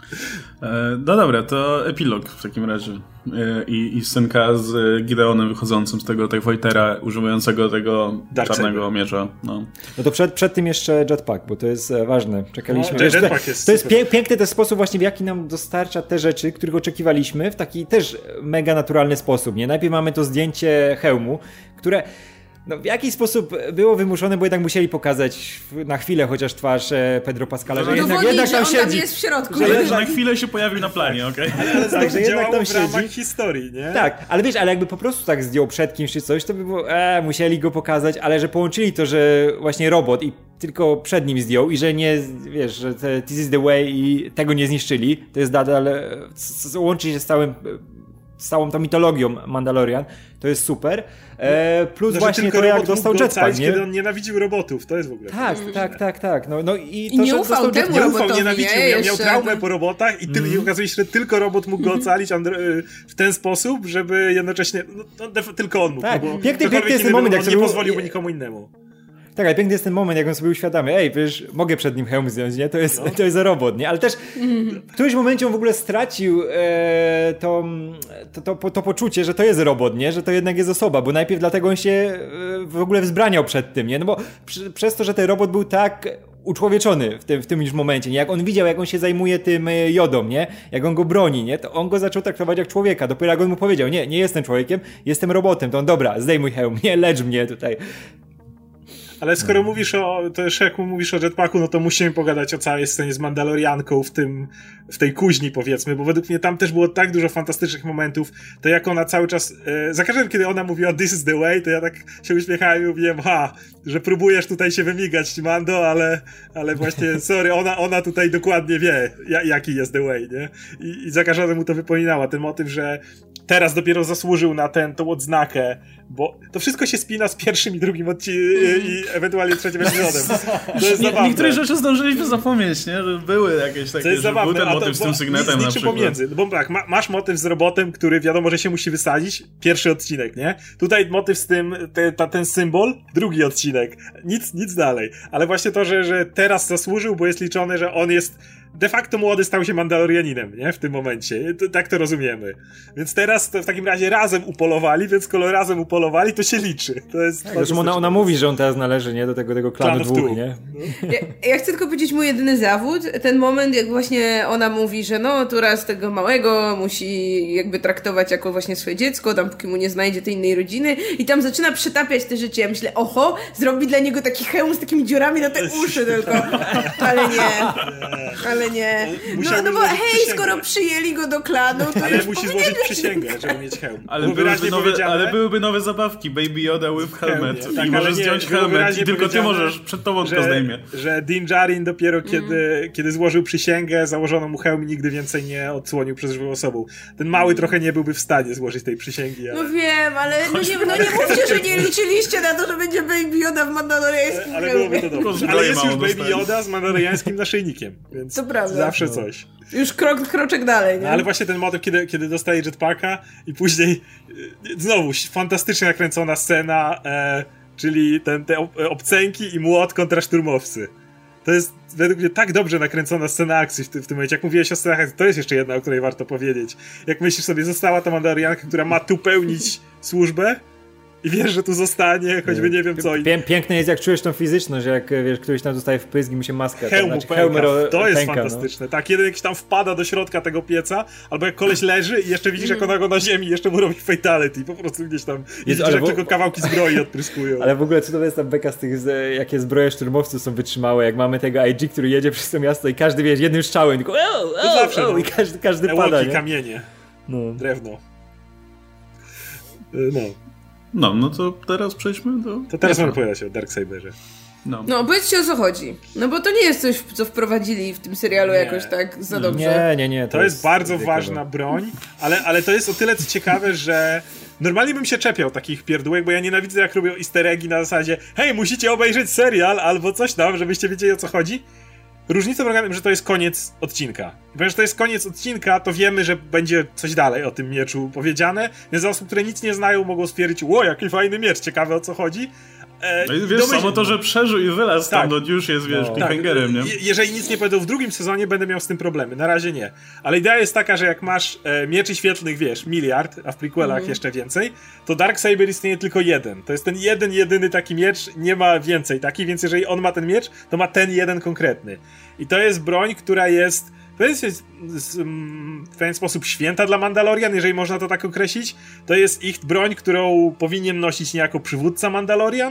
No dobra, to epilog w takim razie. I, i scenka z Gideonem wychodzącym z tego TIE Fightera, używającego tego Dark czarnego Saber. Miecza. No. no to przed, przed tym jeszcze jetpack, bo to jest ważne. Czekaliśmy. No, Wiesz, jetpack jest to jest pie- piękny ten sposób właśnie, w jaki nam dostarcza te rzeczy, których oczekiwaliśmy, w taki też mega naturalny sposób. Nie? Najpierw mamy to zdjęcie hełmu, które no, w jakiś sposób było wymuszone, bo jednak musieli pokazać na chwilę chociaż twarz Pedro Pascala, że jednak, jednak tam że siedzi. Tam jest w środku. Że jednak na chwilę się pojawił na planie, okej? Okay? Ale tak, że jednak tam w ramach siedzi. Historii, nie? Tak, ale wiesz, ale jakby po prostu tak zdjął przed kimś czy coś, to by było, e, musieli go pokazać, ale że połączyli to, że właśnie robot i tylko przed nim zdjął i że nie, wiesz, że te, this is the way i tego nie zniszczyli, to jest nadal, łączy się z całym, z całą tą mitologią Mandalorian, to jest super. E, plus no, właśnie to, jak dostał jetpack, nie? Kiedy on nienawidził robotów, to jest w ogóle... Tak, tak, tak, tak. No, no i, I to, nie że ufał dostał temu jetpack, robotowi, nienawidził, nie? miał, miał Jeszcze traumę to... po robotach i, ty, mm. i okazuje się, że tylko robot mógł go ocalić w ten sposób, żeby jednocześnie... No, no, tylko on mógł. Tak, no, bo piękny, piękny jest ten moment, jak on sobie... nie pozwoliłby nikomu innemu. Tak, ale piękny jest ten moment, jak on sobie uświadamia, ej, przecież mogę przed nim hełm zdjąć, nie? To jest, no. to jest robot, nie? Ale też w którymś momencie on w ogóle stracił e, to, to, to, to poczucie, że to jest robot, nie? Że to jednak jest osoba, bo najpierw dlatego on się e, w ogóle wzbraniał przed tym, nie? No bo przy, przez to, że ten robot był tak uczłowieczony w tym, w tym już momencie, nie? Jak on widział, jak on się zajmuje tym jodą, nie? Jak on go broni, nie? To on go zaczął traktować jak człowieka. Dopiero jak on mu powiedział, nie, nie jestem człowiekiem, jestem robotem, to on, dobra, zdejmuj hełm, nie, lecz mnie tutaj. Ale skoro mówisz o, to jeszcze jak mówisz o jetpacku, no to musimy pogadać o całej scenie z Mandalorianką w tym, w tej kuźni, powiedzmy, bo według mnie tam też było tak dużo fantastycznych momentów, to jak ona cały czas, e, za każdym kiedy ona mówiła this is the way, to ja tak się uśmiechałem i mówiłem, ha, że próbujesz tutaj się wymigać, Mando, ale, ale właśnie, sorry, ona, ona tutaj dokładnie wie, jaki jest the way, nie? I, i za każdym mu to wypominała, ten motyw, że teraz dopiero zasłużył na tę tą odznakę, bo to wszystko się spina z pierwszym i drugim odcinkiem mm. i ewentualnie trzecim epizodem. To jest zabawne. Niektóre rzeczy zdążyliśmy zapomnieć, nie? Że były jakieś takie, to jest że zabawne, był ten motyw to, z tym sygnetem nic, na przykład. Pomiędzy. No bo tak, ma, masz motyw z robotem, który wiadomo, że się musi wysadzić. Pierwszy odcinek, nie? Tutaj motyw z tym, te, ta, ten symbol, drugi odcinek. Nic, nic dalej. Ale właśnie to, że, że teraz zasłużył, bo jest liczone, że on jest de facto młody stał się Mandalorianinem, nie? W tym momencie. To, tak to rozumiemy. Więc teraz to w takim razie razem upolowali, więc skoro razem upolowali, to się liczy. To jest tak, zresztą ona, ona mówi, że on teraz należy, nie? Do tego, tego klanu dwóch, tu. Nie? Ja, ja chcę tylko powiedzieć mój jedyny zawód. Ten moment, jak właśnie ona mówi, że no, tu raz tego małego musi jakby traktować jako właśnie swoje dziecko, tam póki mu nie znajdzie tej innej rodziny i tam zaczyna przetapiać te życie. Ja myślę, oho, zrobi dla niego taki hełm z takimi dziurami na te uszy tylko. Ale nie. Ale nie. No, no bo hej, przysięgę. Skoro przyjęli go do klanu, to ale musi złożyć przysięgę, żeby mieć hełm. Ale, byłyby nowe, ale byłyby nowe zabawki, Baby Yoda with helmet. Tak, i możesz nie, zdjąć helmet i tylko ty możesz, przed tobą że, to zdejmie. Że Din Djarin dopiero mm. kiedy, kiedy złożył przysięgę, założono mu hełm i nigdy więcej nie odsłonił przed żywą osobą. Ten mały trochę nie byłby w stanie złożyć tej przysięgi. Ale... No wiem, ale no nie, no nie mówcie, że nie liczyliście na to, że będzie Baby Yoda w mandaloriańskim ale, ale byłoby to dobrze. Ale jest już Baby Yoda z mandaloriańskim naszyjnikiem, więc to prawda. zawsze coś. Już krok, kroczek dalej, nie? No, ale właśnie ten motyw, kiedy, kiedy dostaje jetpacka i później znowu fantastycznie nakręcona scena, e, czyli ten, te obcęgi i młot kontra szturmowcy. To jest według mnie tak dobrze nakręcona scena akcji w tym, w tym momencie. Jak mówiłeś o scenach akcji, to jest jeszcze jedna, o której warto powiedzieć. Jak myślisz sobie, została ta Mandalorianka, która ma tu pełnić służbę i wiesz, że tu zostanie, choćby nie wiem co. Pię- piękne jest, jak czujesz tą fizyczność, że jak wiesz, któryś tam dostaje wpysk i mu się maskę. Hełmu to, znaczy, pęka. ro- to jest pęka, fantastyczne. No. Tak, kiedy jakiś tam wpada do środka tego pieca, albo jak koleś leży i jeszcze widzisz, jak ona go na ziemi jeszcze mu robi fatality. Po prostu gdzieś tam jest, widzisz, jak w... tylko kawałki zbroi odpryskują. Ale w ogóle cudowna jest ta beka z tych, z, jakie zbroje szturmowców są wytrzymałe, jak mamy tego I G, który jedzie przez to miasto i każdy, wiesz, jednym strzałem tylko oh, oh, no zawsze, oh, no. i każdy, każdy Ełoki, pada, nie? kamienie, no. Drewno. No. No, no to teraz przejdźmy do... To teraz mamy opowiadać o Darksaberze. No. no, powiedzcie o co chodzi. No bo to nie jest coś, co wprowadzili w tym serialu nie. jakoś tak za dobrze. Nie, nie, nie. To, to jest, jest bardzo wiekowe. ważna broń, ale, ale to jest o tyle ciekawe, że normalnie bym się czepiał takich pierdółek, bo ja nienawidzę, jak robią easter eggi na zasadzie hej, musicie obejrzeć serial albo coś tam, żebyście wiedzieli, o co chodzi. Różnicą polega na tym, że to jest koniec odcinka. I ponieważ to jest koniec odcinka, to wiemy, że będzie coś dalej o tym mieczu powiedziane, więc dla osób, które nic nie znają, mogą stwierdzić, ło, jaki fajny miecz, ciekawe o co chodzi. E, no i wiesz, domyśl... samo to, że przeżył i wylazł tak. tam, no już jest, wiesz, no. cliffhangerem, tak. nie? Je- jeżeli nic nie powiedzą w drugim sezonie, będę miał z tym problemy. Na razie nie. Ale idea jest taka, że jak masz e, mieczy świetlnych, wiesz, miliard, a w prequelach mm. jeszcze więcej, to Darksaber istnieje tylko jeden. To jest ten jeden, jedyny taki miecz, nie ma więcej taki, więc jeżeli on ma ten miecz, to ma ten jeden konkretny. I to jest broń, która jest to jest w pewien sposób święta dla Mandalorian, jeżeli można to tak określić. To jest ich broń, którą powinien nosić niejako przywódca Mandalorian.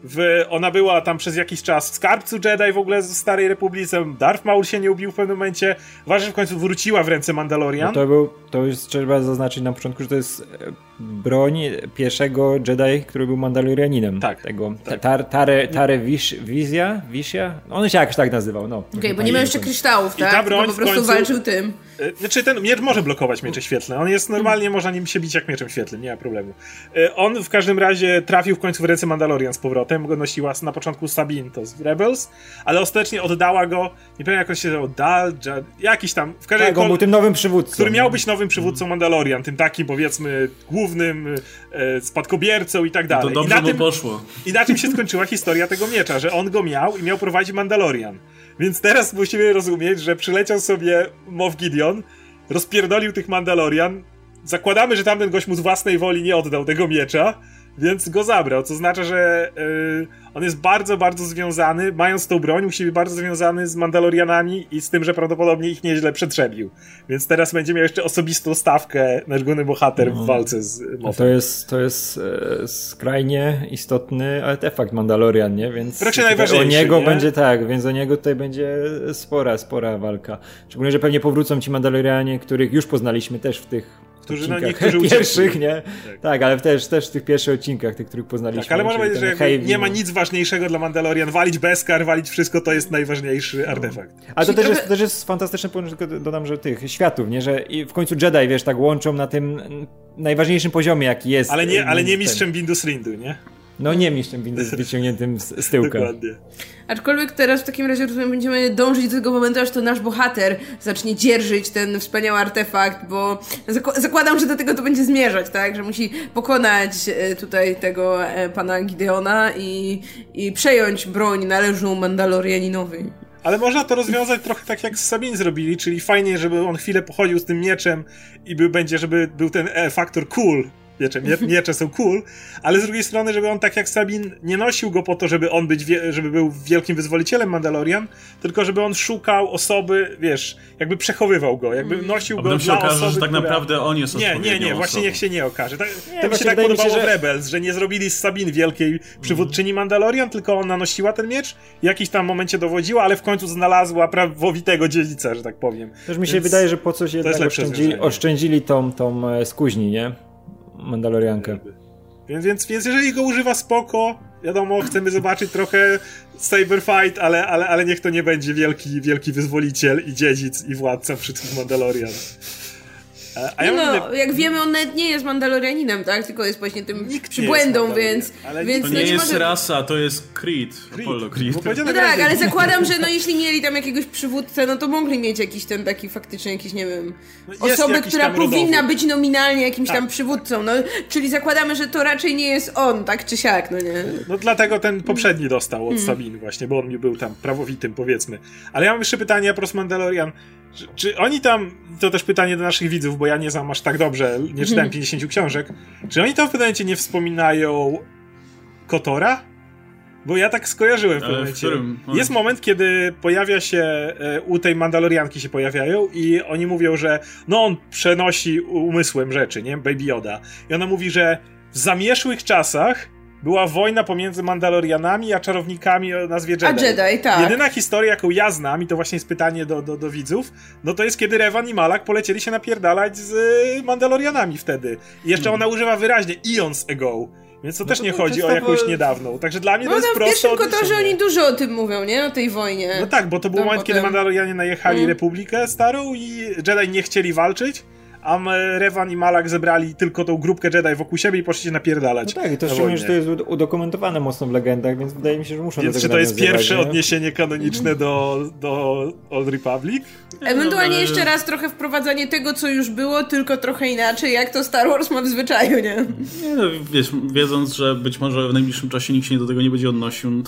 w, ona była tam przez jakiś czas w skarbcu Jedi w ogóle z Starej Republice, Darth Maul się nie ubił w pewnym momencie, ważne, że w końcu wróciła w ręce Mandalorian. No to był, to już trzeba zaznaczyć na początku, że to jest broń pierwszego Jedi, który był Mandalorianinem. Tak. Tego, tak. Tar, tare tare Wish, Wizja? Wisia? On się jakoś tak nazywał, no. Okej, okay, bo nie ma jeszcze kryształów, tak? I ta broń po prostu końcu, walczył tym. Znaczy ten miecz może blokować miecze świetlne. On jest normalnie, można nim się bić jak mieczem świetlnym, nie ma problemu. On w każdym razie trafił w końcu w ręce Mandalorian z powrotem, go nosiła na początku Sabine, to z Rebels, ale ostatecznie oddała go, nie pamiętam jak on się nazywał, Dal, Jad, jakiś tam, w każdym razie... Tak, on był tym nowym przywódcą. Który miał być nowym przywódcą Mandalorian, tym takim powiedzmy głównym e, spadkobiercą i tak dalej. To dobrze I na mu tym, poszło. I na czym się skończyła historia tego miecza, że on go miał i miał prowadzić Mandalorian. Więc teraz musimy rozumieć, że przyleciał sobie Moff Gideon, rozpierdolił tych Mandalorian, zakładamy, że tamten gość mu z własnej woli nie oddał tego miecza, więc go zabrał, co znaczy, że yy, on jest bardzo, bardzo związany, mając tą broń, musi być bardzo związany z Mandalorianami i z tym, że prawdopodobnie ich nieźle przetrzebił. Więc teraz będzie miał jeszcze osobistą stawkę, nasz główny bohater w walce z Moffem. To jest, to jest e, skrajnie istotny artefakt Mandalorian, nie? Więc Raczej najważniejszy, o niego nie? będzie tak, więc o niego tutaj będzie spora, spora walka. Szczególnie, że pewnie powrócą ci Mandalorianie, których już poznaliśmy też w tych Którzy, no, niektórzy pierwszych, nie? Tak, tak, ale też, też w tych pierwszych odcinkach, tych, których poznaliśmy. Tak, ale można powiedzieć, że hej, nie ma nic ważniejszego dla Mandalorian. Walić Beskar, walić wszystko, to jest najważniejszy artefakt. Ale to też, jest, też jest fantastyczne, tylko dodam, że tych światów, nie? Że i w końcu Jedi, wiesz, tak łączą na tym najważniejszym poziomie, jaki jest. Ale nie, ale nie ten... mistrzem Bindus Rindu, nie? No nie mistrzem Bindus wyciągniętym z, z tyłka. Dokładnie. Aczkolwiek teraz w takim razie rozumiem, będziemy dążyć do tego momentu, aż to nasz bohater zacznie dzierżyć ten wspaniały artefakt, bo zak- zakładam, że do tego to będzie zmierzać, tak? Że musi pokonać e, tutaj tego e, pana Gideona i, i przejąć broń należną Mandalorianinowi. Ale można to rozwiązać trochę tak, jak z Sabine zrobili, czyli fajnie, żeby on chwilę pochodził z tym mieczem i był, będzie, żeby był ten e, faktor cool. Miecze, mie, miecze są cool, ale z drugiej strony, żeby on tak jak Sabine nie nosił go po to, żeby on być, wie, żeby był wielkim wyzwolicielem Mandalorian, tylko żeby on szukał osoby, wiesz, jakby przechowywał go, jakby nosił A go potem dla się okaże, osoby, że tak która... naprawdę on jest Nie, odpowiednią nie, nie, właśnie osobą. niech się nie okaże. Tak, Nie, to mi się tak wydaje mi podobało się, że... w Rebels, że nie zrobili z Sabine wielkiej przywódczyni Mandalorian, tylko ona nosiła ten miecz, w jakiś tam momencie dowodziła, ale w końcu znalazła prawowitego dziedzica, że tak powiem. Też mi się Więc wydaje, że po coś jednak oszczędzili, oszczędzili tą, tą skuźni, nie? Mandaloriankę. Więc, więc, więc jeżeli go używa spoko, wiadomo, chcemy zobaczyć trochę saber fight, ale, ale, ale niech to nie będzie wielki, wielki wyzwoliciel i dziedzic i władca wszystkich Mandalorian. A ja no, inne... jak wiemy, on nawet nie jest Mandalorianinem, tak? Tylko jest właśnie tym Nikt przybłędą, więc... więc to no nie nie jest może... rasa, to jest Creed. Creed. Apollo Creed. No tak, ale zakładam, że no jeśli mieli tam jakiegoś przywódcę, no to mogli mieć jakiś ten taki faktycznie jakiś, nie wiem, no osobę, która powinna rodowy. być nominalnie jakimś tak. tam przywódcą, no czyli zakładamy, że to raczej nie jest on, tak czy siak, no nie? No dlatego ten poprzedni dostał od Sabine właśnie, bo on mi był tam prawowitym, powiedzmy. Ale ja mam jeszcze pytanie a propos Mandalorian. Czy, czy oni tam, to też pytanie do naszych widzów, bo ja nie znam aż tak dobrze, nie czytałem pięćdziesięciu książek, czy oni tam w pewnym momencie nie wspominają Kotora? Bo ja tak skojarzyłem w pewnym momencie. W którym? Jest moment, kiedy pojawia się, e, u tej Mandalorianki się pojawiają i oni mówią, że no on przenosi umysłem rzeczy, nie? Baby Yoda. I ona mówi, że w zamieszłych czasach była wojna pomiędzy Mandalorianami a czarownikami o nazwie Jedi. A Jedi, tak. Jedyna historia, jaką ja znam, i to właśnie jest pytanie do, do, do widzów, no to jest kiedy Revan i Malak polecieli się napierdalać z Mandalorianami wtedy. I jeszcze Hmm. ona używa wyraźnie eons ago. Więc to No też to nie to chodzi to o to jakąś bo- niedawną. Także dla mnie No to jest tam w proste pierwszym Kotorze odniesienie. oni dużo o tym mówią, nie? O tej wojnie. No tak, bo to był Tam moment, kiedy potem- Mandalorianie najechali Mm. Republikę starą i Jedi nie chcieli walczyć, a Revan i Malak zebrali tylko tą grupkę Jedi wokół siebie i poszli się No napierdalać. tak, i to na szczególnie, że to wojnie. jest udokumentowane mocno w legendach, więc wydaje mi się, że muszą Więc do czy tego to jest nawiązywać, pierwsze nie? odniesienie kanoniczne do, do Old Republic? Ewentualnie ale- jeszcze raz trochę wprowadzanie tego, co już było, tylko trochę inaczej, jak to Star Wars ma w zwyczaju, nie? Nie, no, wiesz, wiedząc, że być może w najbliższym czasie nikt się do tego nie będzie odnosił, no to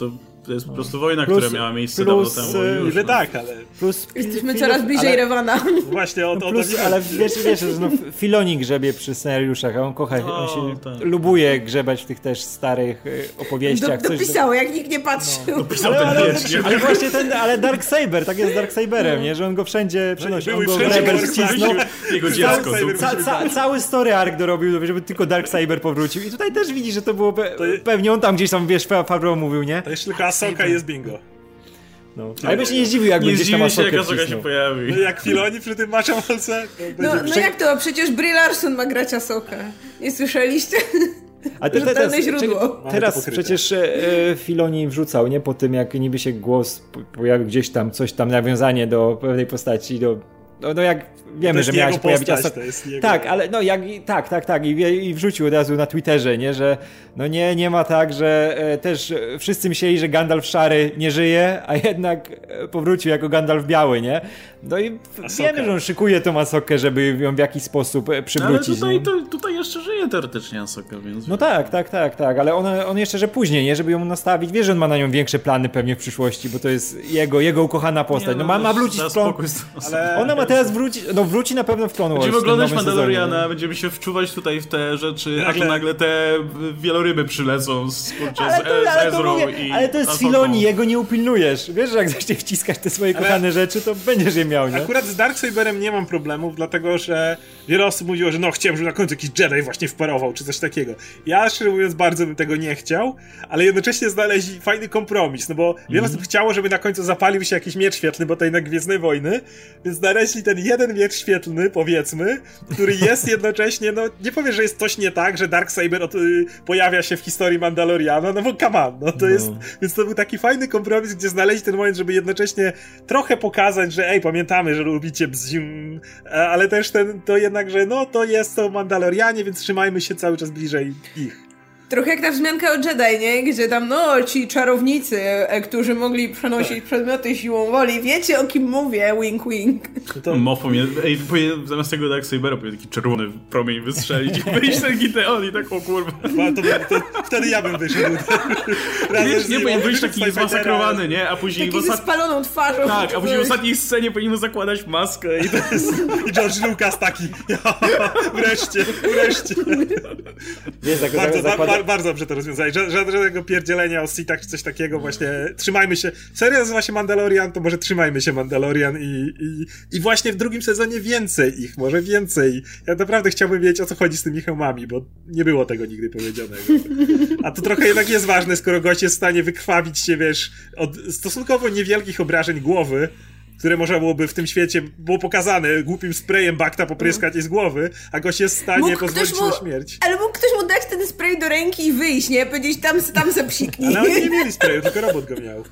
To jest po prostu wojna, plus, która miała miejsce plus, dawno temu. Już, Niby no. tak, ale... Plus, Jesteśmy Fil- coraz bliżej ale, Rewana. Właśnie o, o plus, to nie ale wiesz, wiesz, że no, Filoni grzebie przy scenariuszach, a on kocha, O, on się tak. lubuje grzebać w tych też starych y, opowieściach. Do, coś dopisało, jak nikt nie patrzył. Pisał Ale, ten ale, wiecznie. ale właśnie ten, ale Darksaber, tak jest Darksaberem, nie? Że on go wszędzie przenosi, on Były go wszędzie rebel Darksaber. wcisnął. Jego dziecko. Darksaber. To... Ca, ca, cały story arc dorobił, żeby tylko Darksaber powrócił. I tutaj też widzisz, że to było pe- To je- pewnie on tam gdzieś tam, wiesz, Favreau mówił, nie? To jeszcze tylko Asoka i jest bingo. No. Ale bym się nie zdziwił, jakby Nie gdzieś tam zdziwię się, Asokę jak Asoka się wcisnął. pojawi. No jak Filoni przy tym Machamolce, to No, będzie... no prze- jak to? Przecież Brie Larson ma grać Asokę. Nie słyszeliście? A te, te, Rzetelne te, źródło. te, Mamy teraz to pokryte. przecież e, Filoni wrzucał, nie? Po tym, jak niby się głos po- pojawił gdzieś tam, coś tam, nawiązanie do pewnej postaci, do... No, no jak wiemy, jest że miała jego się pojawić postać, Asoka. to jest jego- Tak, ale no jak, tak, tak, tak. I, wie- I wrzucił od razu na Twitterze, nie? Że no nie, nie ma tak, że e, też e, wszyscy myśleli, że Gandalf szary nie żyje, a jednak e, powrócił jako Gandalf biały, nie? No i w- Asoka. wiemy, że on szykuje tą Asokę, żeby ją w jakiś sposób e, No, ale przywrócić. tutaj, nie? to, tutaj jeszcze żyje teoretycznie Asoka, więc... No tak, tak, tak, tak, ale on, on jeszcze, że później, nie? Żeby ją nastawić. Wiesz, że on ma na nią większe plany pewnie w przyszłości, bo to jest jego, jego ukochana postać. Nie, No ma, ma wrócić da w klon. spokój z tą Asoką. Ale... Ona ma teraz wrócić, no wróci na pewno w Clone Wars. Będziemy w tym oglądać nowym Mandaloriana, sezonie. będziemy się wczuwać tutaj w te rzeczy, a Nagle- tu nagle te wieloryby przylecą z, kurczę, Ale z, to, ale, z to Ezrą mówię, i ale to jest Asoką. Filoni, jego nie upilnujesz. Wiesz, że jak zacznie wciskać te swoje Ale- kochane rzeczy, to będziesz je miał, nie? Akurat z Darksaberem nie mam problemów, dlatego że wiele osób mówiło, że no chciałem, żeby na końcu jakiś Jedi właśnie wparował, czy coś takiego. Ja szczerze mówiąc bardzo bym tego nie chciał, ale jednocześnie znaleźli fajny kompromis, no bo wiele osób chciało, żeby na końcu zapalił się jakiś miecz świetlny, bo to jednak Gwiezdne Wojny, więc znaleźli ten jeden miecz świetlny, powiedzmy, który jest jednocześnie, no nie powiem, że jest coś nie tak, że Darksaber od, y, pojawia się w historii Mandaloriana, no bo come on, no to No. jest, więc to był taki fajny kompromis, gdzie znaleźli ten moment, żeby jednocześnie trochę pokazać, że ej, pamiętamy, że lubicie bzim, e, ale też ten, to jednak, że no to jest to Mandalorianie, więc trzymajmy się cały czas bliżej ich. Trochę jak ta wzmianka o Jedi, nie? Gdzie tam, no, ci czarownicy, e, którzy mogli przenosić przedmioty siłą woli. Wiecie, o kim mówię? Wink, wink. No to, Mofo mnie, ej, powinien, zamiast tego Darksabera powinien taki czerwony promień wystrzelić i wyjść ten Gideon i tak, o kurwa. to, to, to, wtedy ja bym wyszedł. Razem Wiesz, z nie nim, powinien on wyjść wyszedł taki z Fightera. zmasakrowany, nie? A później w Taki ze ostat... spaloną twarzą. Tak, a później w Coś. ostatniej scenie powinien zakładać maskę i to jest... I George Lucas taki, ja, wreszcie, wreszcie. Wiesz, tak, Bardzo, zakłada... ba, bardzo dobrze to rozwiązali. Ża- Żadnego pierdzielenia o Sithach czy coś takiego, właśnie trzymajmy się. Seria nazywa się Mandalorian, to może trzymajmy się Mandalorian i, i, i właśnie w drugim sezonie więcej ich, może więcej. Ja naprawdę chciałbym wiedzieć, o co chodzi z tymi hełmami, bo nie było tego nigdy powiedzianego. A to trochę jednak jest ważne, skoro gość jest w stanie wykrwawić się, wiesz, od stosunkowo niewielkich obrażeń głowy, które można byłoby w tym świecie, było pokazane, głupim sprayem bakta popryskać i z głowy, a gość jest w stanie Mógł pozwolić ktoś mu- na śmierć. Ale mógł ktoś mu dać ten spray do ręki i wyjść, nie? Powiedzieć, tam, tam se psiknij. Ale oni nie mieli sprayu, tylko robot go miał.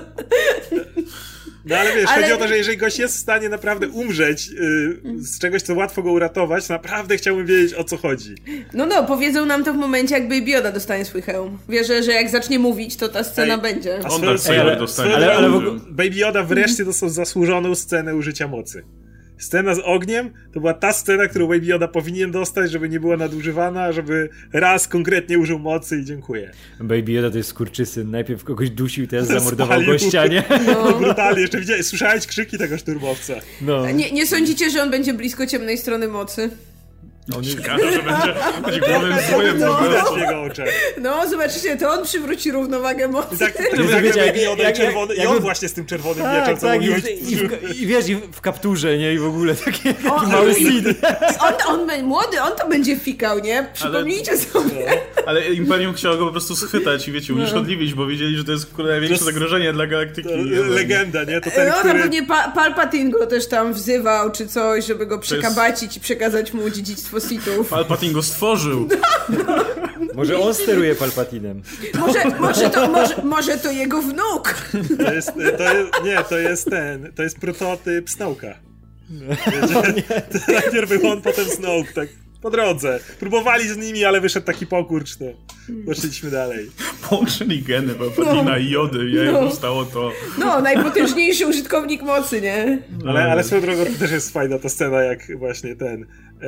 No ale wiesz, Ale- chodzi o to, że jeżeli gość jest w stanie naprawdę umrzeć yy, z czegoś, co łatwo go uratować, naprawdę chciałbym wiedzieć, o co chodzi. No no, powiedzą nam to w momencie, jak Baby Yoda dostanie swój hełm. Wierzę, że jak zacznie mówić, to ta scena Ej, będzie. a On swoją- Darksaber ale- dostanie. ale- ale w Ale, ogóle- Baby Yoda wreszcie dostał zasłużoną scenę użycia mocy. Scena z ogniem to była ta scena, którą Baby Yoda powinien dostać, żeby nie była nadużywana, żeby raz konkretnie użył mocy i dziękuję. Baby Yoda to jest skurczysyn. Najpierw kogoś dusił, teraz Spalił. zamordował gościa, nie? No. Brutalnie, jeszcze widziałeś, słyszałeś krzyki tego szturmowca. No. Nie, nie sądzicie, że on będzie blisko ciemnej strony mocy? on nie gada, że będzie, będzie głowym złym. No. Widać w jego oczach. No, zobaczycie, to on przywróci równowagę mocy. I tak, Wiecie, i tak wiecie, Baby jak- Yoda jak- czerwony, i jak- on właśnie z tym czerwonym Tak, mieczem, co tak, i, mówiłeś. i, w, i wiesz, i w kapturze, nie? I w ogóle taki, taki O, mały i- Sid. On, on, be- młody, on to będzie fikał, nie? Przypomnijcie sobie. Ale Imperium chciało go po prostu schwytać i wiecie, unieszkodliwić, bo wiedzieli, że to jest kurde, największe To- zagrożenie dla galaktyki. To legenda, nie? To ten, No, tam który... pewnie pa- Palpatine go też tam wzywał, czy coś, żeby go przekabacić i przekazać mu dziedzictwo Sithów. Palpatine go stworzył. Może on steruje Palpatinem. Może, może, to, może, może to jego wnuk. To jest, to jest, nie, to jest ten, to jest prototyp Snowka. Wiecie? To najpierw był on, potem Snoke, tak po drodze. Próbowali z nimi, ale wyszedł taki pokurcz, to poszliśmy dalej. Połączyli geny Palpatina i Jody, ja No. no. Stało to. No, najpotężniejszy użytkownik mocy, nie? Ale, ale swoją drogą to też jest fajna ta scena, jak właśnie ten... E,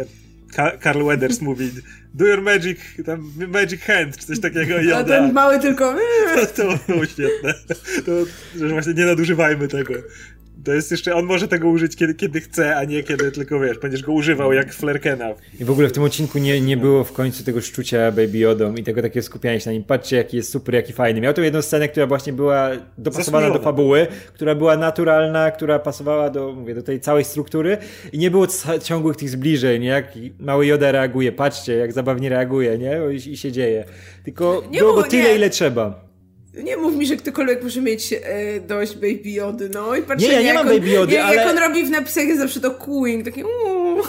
Ka- Carl Weathers mówi do your magic, tam magic hand, czy coś takiego. I a ten mały tylko... To, to było świetne. To, że właśnie nie nadużywajmy tego. To jest jeszcze, on może tego użyć kiedy, kiedy chce, a nie kiedy tylko, wiesz, będziesz go używał jak Flerkena. I w ogóle w tym odcinku nie, nie było w końcu tego szczucia Baby Yodą i tego takiego skupiania się na nim. Patrzcie, jaki jest super, jaki fajny. Miał tą jedną scenę, która właśnie była dopasowana Zasłużona. do fabuły, która była naturalna, która pasowała do, mówię, do tej całej struktury i nie było c- ciągłych tych zbliżeń, nie? Jak mały Yoda reaguje, patrzcie, jak zabawnie reaguje, nie? I, i się dzieje. Tylko nie było go tyle, nie. ile trzeba. Nie mów mi, że ktokolwiek może mieć e, dość Baby Jody, no i patrzcie, nie, ja nie mam Baby Jody, jak, ale... jak on robi w napisach, jest zawsze to cooing, taki uuu.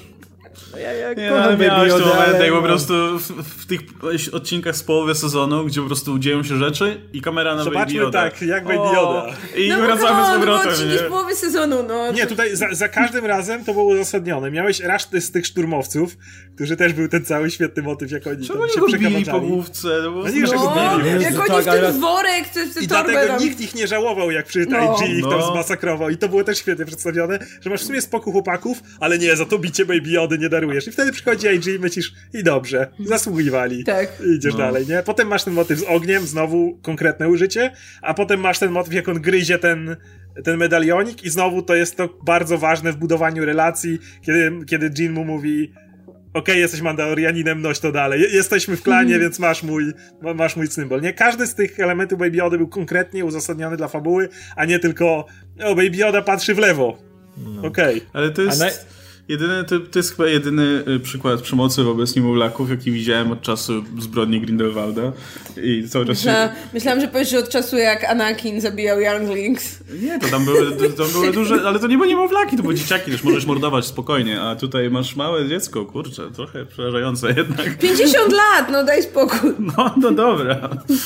Ja, ja nie, ale miałeś to moment, jak po prostu w, w tych odcinkach z połowy sezonu, gdzie po prostu dzieją się rzeczy i kamera na Zobaczmy Baby Yoda. tak, jak Baby Yoda. I no wracamy z powrotem, no, nie? z połowy sezonu, no. Nie, tutaj za, za każdym razem to było uzasadnione. Miałeś resztę z tych szturmowców, którzy też był ten cały świetny motyw, jak oni Czemu tam się go bili po przekabaczali. główce? No, no nie, że go bili. Jak oni w ten ale... worek, te, te I torby dlatego tam... nikt ich nie żałował, jak przy no. I G ich no. tam zmasakrował. I to było też świetnie przedstawione, że masz w sumie spokój chłopaków, ale nie, za to bicie Baby Jody nie darujesz. I wtedy przychodzi I G i myślisz, i dobrze, zasługiwali. Tak. I idziesz no. dalej, nie? Potem masz ten motyw z ogniem, znowu konkretne użycie, a potem masz ten motyw, jak on gryzie ten, ten medalionik i znowu to jest to bardzo ważne w budowaniu relacji, kiedy, kiedy Jin mu mówi okej, okay, jesteś Mandalorianinem, noś to dalej. Jesteśmy w klanie, mm. więc masz mój, masz mój symbol. Nie? Każdy z tych elementów Baby Yody był konkretnie uzasadniony dla fabuły, a nie tylko o, Baby Yoda patrzy w lewo. No. Okej. Okay. Ale to jest... Jedyny, to, to jest chyba jedyny przykład przemocy wobec niemowlaków, jaki widziałem od czasu zbrodni Grindelwalda. I cały czas Myśla, się... Myślałam, że powiesz, że od czasu jak Anakin zabijał Younglings. Nie, to tam były, to, tam były duże, ale to nie były niemowlaki, to były dzieciaki, też możesz mordować spokojnie, a tutaj masz małe dziecko, kurczę, trochę przerażające jednak. pięćdziesiąt lat, no daj spokój. No, no dobra.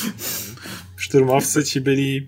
Szturmowcy ci byli...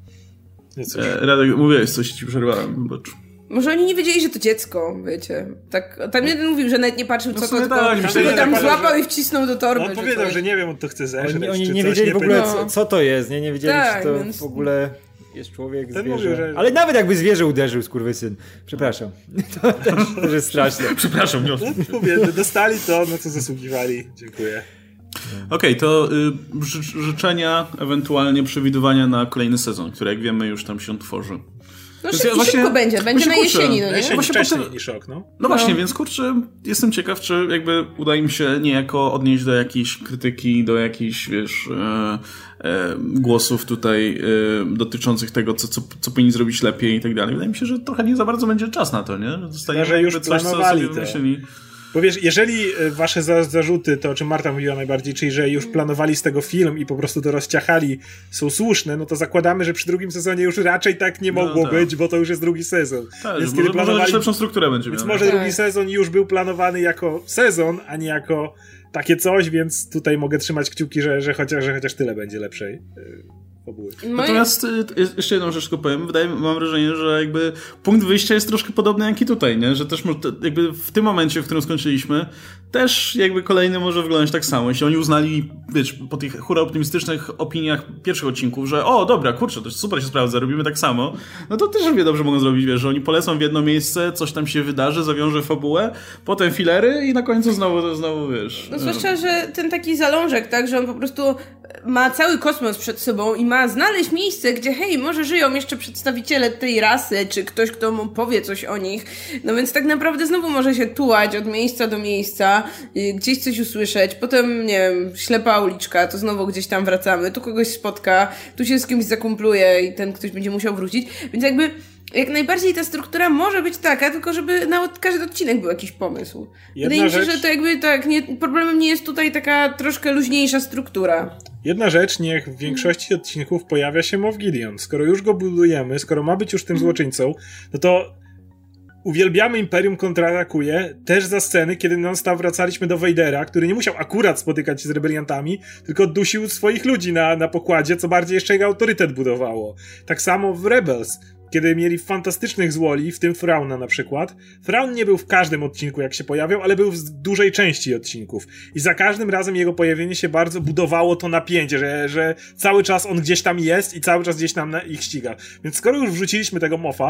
Nie coś. E, Radek, mówiłeś coś, ci przerwałem, bocz. Może oni nie wiedzieli, że to dziecko, wiecie. Tak, tam jeden mówił, że nawet nie patrzył, co no to, tylko tak, że go tam tak, złapał że... i wcisnął do torby. On powiedział, coś. że nie wiem, on to chce zeżreć. Oni, oni czy nie coś, wiedzieli nie w ogóle, no. co, co to jest, nie, nie wiedzieli, tak, czy to więc... w ogóle jest człowiek, Ten zwierzę. mówił, że... Ale nawet jakby zwierzę uderzył, skurwysyn. Przepraszam. To też, też jest straszne. Przepraszam, nie. No, mówię, dostali to, na co zasługiwali. Dziękuję. Okej, okay, to y, ży- życzenia, ewentualnie przewidywania na kolejny sezon, który jak wiemy już tam się tworzy. No szybko, właśnie, szybko będzie, będzie na jesieni, no nie? Jesieni właśnie wcześniej potem... niż rok, no. No, no właśnie, więc kurczę, jestem ciekaw, czy jakby uda im się niejako odnieść do jakiejś krytyki, do jakichś, wiesz, e, e, głosów tutaj e, dotyczących tego, co, co, co powinni zrobić lepiej i tak dalej. Wydaje mi się, że trochę nie za bardzo będzie czas na to, nie? Dostaniemy że już coś, co sobie wymyślili. Bo wiesz, jeżeli wasze za- zarzuty, to o czym Marta mówiła najbardziej, czyli że już planowali z tego film i po prostu to rozciachali, są słuszne, no to zakładamy, że przy drugim sezonie już raczej tak nie mogło no, tak. być, bo to już jest drugi sezon. Tak, więc kiedy może, planowali... może lepszą strukturę będzie Więc miał. może tak. drugi sezon już był planowany jako sezon, a nie jako takie coś, więc tutaj mogę trzymać kciuki, że, że, chociaż, że chociaż tyle będzie lepszej fabuły. Natomiast jeszcze jedną rzecz tylko powiem. Wydaje, mam wrażenie, że jakby punkt wyjścia jest troszkę podobny jak i tutaj, nie? Że też jakby w tym momencie, w którym skończyliśmy, też jakby kolejny może wyglądać tak samo. Jeśli oni uznali, wiesz, po tych hura optymistycznych opiniach pierwszych odcinków, że o, dobra, kurczę, to super się sprawdza, robimy tak samo, no to też równie dobrze mogą zrobić, wiesz, że oni polecą w jedno miejsce, coś tam się wydarzy, zawiąże fabułę, potem filery i na końcu znowu, znowu wiesz. No zwłaszcza, że ten taki zalążek, tak, że on po prostu ma cały kosmos przed sobą i ma znaleźć miejsce, gdzie hej, może żyją jeszcze przedstawiciele tej rasy, czy ktoś, kto mu powie coś o nich. No więc tak naprawdę znowu może się tułać od miejsca do miejsca, gdzieś coś usłyszeć, potem, nie wiem, ślepa uliczka, to znowu gdzieś tam wracamy, tu kogoś spotka, tu się z kimś zakumpluje i ten ktoś będzie musiał wrócić. Więc jakby jak najbardziej ta struktura może być taka, tylko żeby na każdy odcinek był jakiś pomysł. Jedna Wydaje mi się, rzecz... że to jakby tak, nie, problemem nie jest tutaj taka troszkę luźniejsza struktura. Jedna rzecz, niech w większości odcinków pojawia się Moff Gideon. Skoro już go budujemy, skoro ma być już tym złoczyńcą, no to uwielbiamy Imperium kontratakuje też za sceny, kiedy non-stop wracaliśmy do Vadera, który nie musiał akurat spotykać się z rebeliantami, tylko dusił swoich ludzi na, na pokładzie, co bardziej jeszcze jego autorytet budowało. Tak samo w Rebels, kiedy mieli fantastycznych złoli, w tym Thrauna na przykład. Thraun nie był w każdym odcinku, jak się pojawiał, ale był w dużej części odcinków. I za każdym razem jego pojawienie się bardzo budowało to napięcie, że, że cały czas on gdzieś tam jest i cały czas gdzieś tam na ich ściga. Więc skoro już wrzuciliśmy tego Moffa,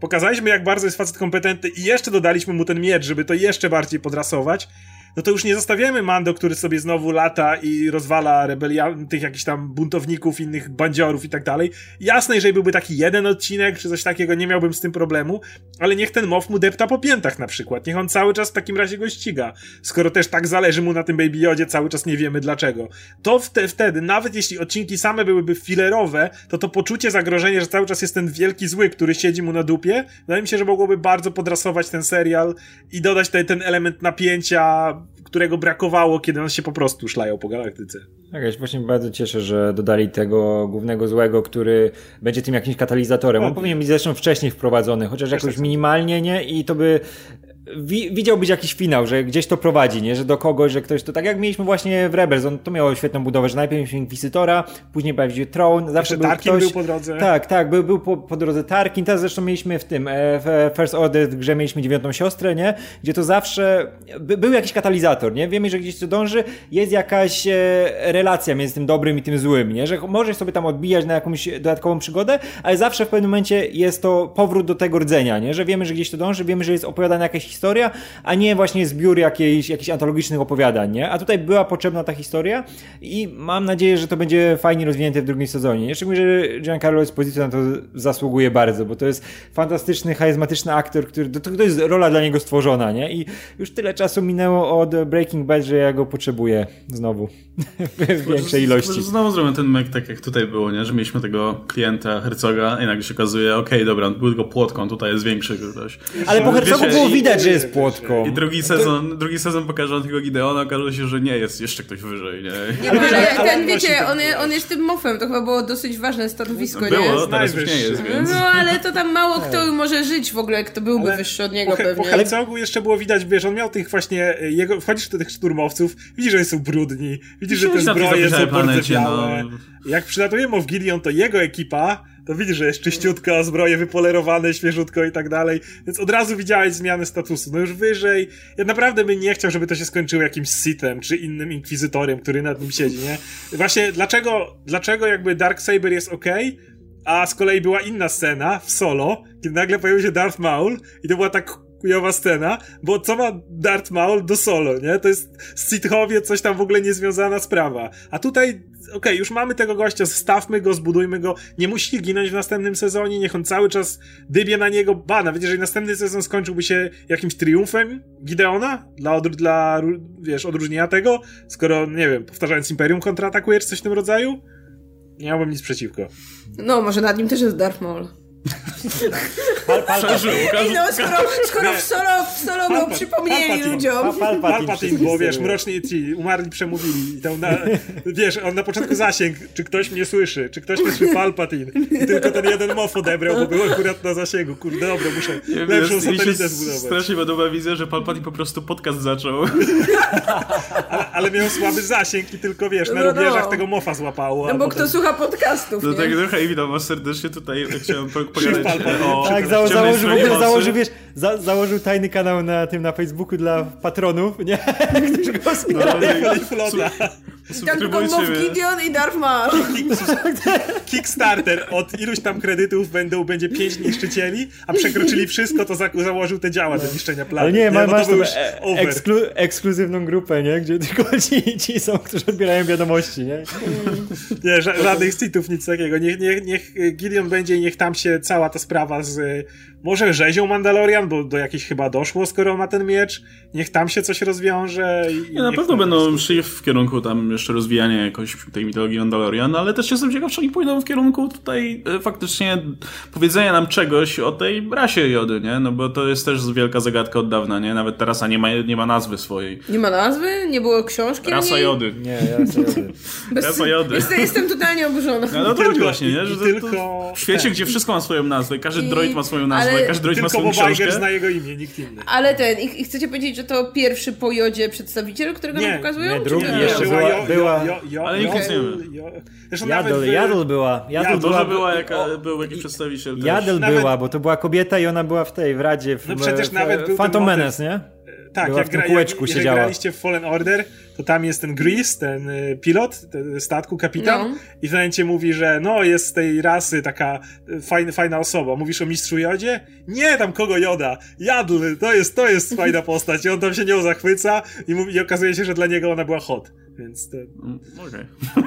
pokazaliśmy, jak bardzo jest facet kompetentny i jeszcze dodaliśmy mu ten miecz, żeby to jeszcze bardziej podrasować, no to już nie zostawiamy Mando, który sobie znowu lata i rozwala rebelian, tych jakichś tam buntowników, innych bandziorów i tak dalej. Jasne, jeżeli byłby taki jeden odcinek, czy coś takiego, nie miałbym z tym problemu, ale niech ten Moff mu depta po piętach na przykład. Niech on cały czas w takim razie go ściga. Skoro też tak zależy mu na tym Baby Yodzie, cały czas nie wiemy dlaczego. To wte- wtedy, nawet jeśli odcinki same byłyby filerowe, to to poczucie zagrożenia, że cały czas jest ten wielki zły, który siedzi mu na dupie, wydaje mi się, że mogłoby bardzo podrasować ten serial i dodać ten, ten element napięcia, którego brakowało, kiedy on się po prostu szlajał po galaktyce. Tak, ja się właśnie bardzo cieszę, że dodali tego głównego złego, który będzie tym jakimś katalizatorem. On powinien być zresztą wcześniej wprowadzony, chociaż jakoś minimalnie, nie? I to by wi- widział być jakiś finał, że gdzieś to prowadzi, nie? Że do kogoś, że ktoś to... Tak jak mieliśmy właśnie w Rebels, on to miało świetną budowę, że najpierw mieliśmy Inkwizytora, później pojawił się Tron, zawsze Jeszcze był Tarkin ktoś... był po drodze. Tak, tak, był, był po, po drodze Tarkin, teraz zresztą mieliśmy w tym, w First Order w grze mieliśmy dziewiątą siostrę, nie? Gdzie to zawsze by, był jakiś katalizator, nie? Wiemy, że gdzieś to dąży, jest jakaś e, relacja między tym dobrym i tym złym, nie? Że możesz sobie tam odbijać na jakąś dodatkową przygodę, ale zawsze w pewnym momencie jest to powrót do tego rdzenia, nie? Że wiemy, że gdzieś to dąży, wiemy, że jest opowiadana jakaś historia, a nie właśnie zbiór jakiejś, jakichś antologicznych opowiadań, nie? A tutaj była potrzebna ta historia i mam nadzieję, że to będzie fajnie rozwinięte w drugim sezonie. Jeszcze mówię, że Giancarlo Esposito na to zasługuje bardzo, bo to jest fantastyczny, charyzmatyczny aktor, który, to, to jest rola dla niego stworzona, nie? I już tyle czasu minęło od Breaking Bad, że ja go potrzebuję znowu w większej ilości. Znowu zrobię ten mek tak jak tutaj było, nie? Że mieliśmy tego klienta Herzoga i nagle się okazuje, okej, okay, dobra, on był tylko płotką, tutaj jest większy ktoś. Ale po Herzogu było widać, że jest płotką. I drugi sezon, drugi sezon pokaże on tego Gideona, okaże się, że nie, jest jeszcze ktoś wyżej, nie? Nie, ale ten, wiecie, on, on jest tym Moffem, to chyba było dosyć ważne stanowisko, było, nie? Było, teraz już nie jest, więc... No, ale to tam mało kto może żyć w ogóle, kto byłby ale wyższy od niego po, pewnie. Po Herzogu jeszcze było widać, wiesz, on miał tych właśnie, jego, wchodzisz do tych szturmowców, widzisz, że oni są brudni, widzisz, że te zbroje są pordzewiałe. No. Jak przylatuje Moff Gideon, to jego ekipa, to widzisz, że jest czyściutka, zbroje wypolerowane, świeżutko i tak dalej, więc od razu widziałeś zmianę statusu. No już wyżej, ja naprawdę bym nie chciał, żeby to się skończyło jakimś Sithem, czy innym inkwizytorem, który nad nim siedzi, nie? Właśnie, dlaczego, dlaczego jakby Darksaber jest okej, okay, a z kolei była inna scena w Solo, kiedy nagle pojawił się Darth Maul i to była tak chujowa scena, bo co ma Darth Maul do Solo, nie? To jest Sithowie, coś tam w ogóle niezwiązana sprawa. A tutaj, okej, okay, już mamy tego gościa, zostawmy go, zbudujmy go, nie musi ginąć w następnym sezonie, niech on cały czas dybie na niego, ba, nawet jeżeli następny sezon skończyłby się jakimś triumfem Gideona, dla, odr- dla wiesz, odróżnienia tego, skoro, nie wiem, powtarzając Imperium kontratakuje, czy coś w tym rodzaju, nie miałbym nic przeciwko. No, może nad nim też jest Darth Maul. Pal, pal, pal, Ej, no, skoro, skoro w solo, w solo go przypomnieli ludziom. Palpatine, bo wiesz, mroczni ci umarli przemówili i tam na, wiesz, on na początku zasięg, czy ktoś mnie słyszy, czy ktoś mnie słyszy, Palpatine. I tylko ten jeden mof odebrał, bo był akurat na zasięgu. Kurde, dobra, muszę nie lepszą wiesz, satelitę zbudować. Strasznie podoba wizja, że Palpatine po prostu podcast zaczął. ale, ale miał słaby zasięg i tylko, wiesz, na no, rubieżach no. tego mofa złapało. No bo potem... kto słucha podcastów, No nie? tak trochę i witam was serdecznie tutaj, chciałem pogadać o... Tak, za, założył, w ogóle założył, wiesz, za, założył tajny kanał na tym, na Facebooku dla patronów, nie? Którzy go wspierają. Tam tylko Moff Gideon i Darth Maul. Kickstarter od iluś tam kredytów będą, będzie pięć niszczycieli, a przekroczyli wszystko, to za, założył te działa do niszczenia planety. Ale nie, ma, nie masz tam eksklu, ekskluzywną grupę, nie? Gdzie tylko ci, ci są, którzy odbierają wiadomości, nie? Nie, ża- żadnych citów, nic takiego. Niech, niech, niech Gideon będzie i niech tam się cała ta sprawa z... Może rzezią Mandalorian, bo do jakiejś chyba doszło, skoro ma ten miecz. Niech tam się coś rozwiąże. I, nie, na pewno będą szli w kierunku tam jeszcze rozwijania jakoś tej mitologii Mandalorian, ale też jestem ciekaw, czy oni pójdą w kierunku tutaj e, faktycznie powiedzenia nam czegoś o tej rasie Jody, nie? No bo to jest też wielka zagadka od dawna, nie? Nawet ta rasa nie ma, nie ma nazwy swojej. Nie ma nazwy? Nie było książki? Rasa Jody. Nie, rasa Jody. Bez... Rasa Jody. Jestem, jestem totalnie oburzona. No, no to tylko, właśnie, nie? Że to, tylko... to w świecie, gdzie wszystko ma swoją nazwę, każdy I... droid ma swoją nazwę, ale... każdy droid tylko ma swoją książkę. książkę. Zna jego imię, nikt inny. Ale ten, i, i chcecie powiedzieć, że to pierwszy po Jodzie przedstawiciel, którego nie, nam pokazują? Nie, drugi nie? jeszcze była, jo, była jo, jo, ale nikt nic nie wie. Jadl, Jadl była. Jadl była, była jaka, był jakiś przedstawiciel Jadl też. była, bo to była kobieta i ona była w tej, w Radzie, w, no przecież w, nawet w Phantom Menace, nie? Tak, była jak, w tym gra, kółeczku jak, siedziała. jak graliście w Fallen Order, to tam jest ten Grease, ten y, pilot ten statku, kapitan No. i w momencie mówi, że no jest z tej rasy taka fajna, fajna osoba. Mówisz o mistrzu Jodzie? Nie, tam kogo Joda? Jadl, to jest, to jest fajna postać i on tam się nią zachwyca i, mówi, i okazuje się, że dla niego ona była hot. Więc to... Mm, Okej.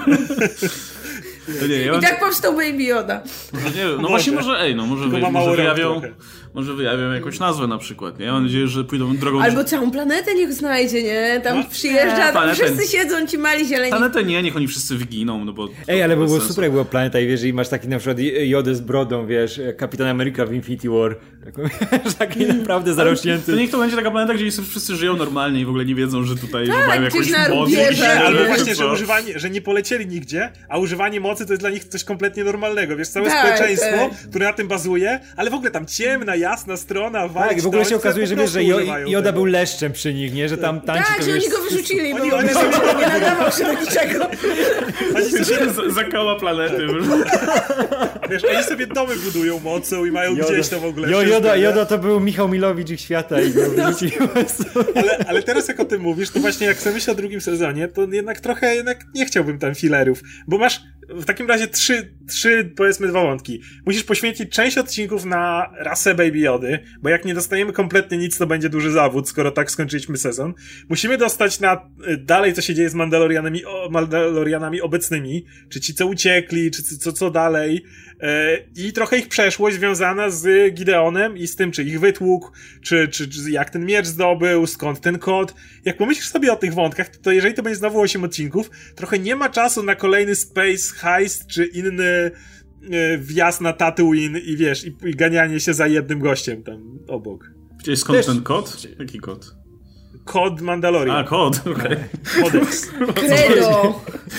Okay. I tak powstał Baby Yoda. No, nie, no właśnie może, ej, no może, wy, ma może, mało wyjawią, trochę. może wyjawią jakąś nazwę na przykład, nie? Mam nadzieję, że pójdą drogą... Albo całą planetę niech znajdzie, nie? Tam No, przyjeżdża, tam planetę- wszyscy siedzą, ci mali zieleni. Planetę nie, niech oni wszyscy wyginą, no bo... Ej, ale by bez było sensu. super, jak była planeta i wiesz, i masz taki na przykład Jodę z brodą, wiesz, Kapitan Ameryka w Infinity War. Taką, wiesz, taki naprawdę zarośnięty. To niech to będzie taka planeta, gdzie wszyscy żyją normalnie i w ogóle nie wiedzą, że tutaj Tak, że mają gdzieś jakąś na moc. rubieżach, Nie, Albo ale właśnie, co? że używanie, że nie polecieli nigdzie, a używanie mocy to jest dla nich coś kompletnie normalnego. Wiesz, całe Tak, społeczeństwo, tak. które na tym bazuje, ale w ogóle tam ciemna, jasna strona, walcz, Tak, w ogóle to, się oni okazuje, po że wiesz, że prostu Jo- używają Joda tego. był leszczem przy nich, nie? Że tam tańczy Tak, to że wiesz, oni go wyrzucili, bo Oni- on oni sobie- nie nadawał się do niczego. Oni sobie, Z- Zakała planety. wiesz, oni sobie domy budują mocą i mają Joda, gdzieś to w ogóle jo, wszystko, Joda, nie? Joda to był Michał Milowicz ich świata i go wyrzucili po prostu. Ale, ale teraz jak o tym mówisz, to właśnie jak sobie myślę o drugim sezonie, to jednak trochę jednak nie chciałbym tam filerów, bo masz w takim razie trzy, trzy powiedzmy dwa wątki. Musisz poświęcić część odcinków na rasę Baby Jody, bo jak nie dostajemy kompletnie nic, to będzie duży zawód, skoro tak skończyliśmy sezon. Musimy dostać na y, dalej, co się dzieje z Mandalorianami, o, Mandalorianami obecnymi, czy ci, co uciekli, czy co, co dalej. E, I trochę ich przeszłość związana z Gideonem i z tym, czy ich wytłukł, czy, czy, czy jak ten miecz zdobył, skąd ten kod. Jak pomyślisz sobie o tych wątkach, to jeżeli to będzie znowu osiem odcinków, trochę nie ma czasu na kolejny Space Heist, czy inny e, wjazd na Tatooine i wiesz, i, i ganianie się za jednym gościem tam obok. Widziałeś skąd Wiesz- ten kod? Jaki kod? Kod Mandalorian. A, kod, okej. Codex. Credo.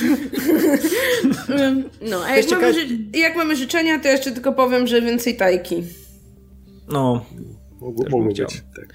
No, a jak Jeszcze mamy, ka- ży- jak mamy życzenia, to jeszcze tylko powiem, że więcej tajki. No. Mogło, Też mogło bym być. chciał. Tak.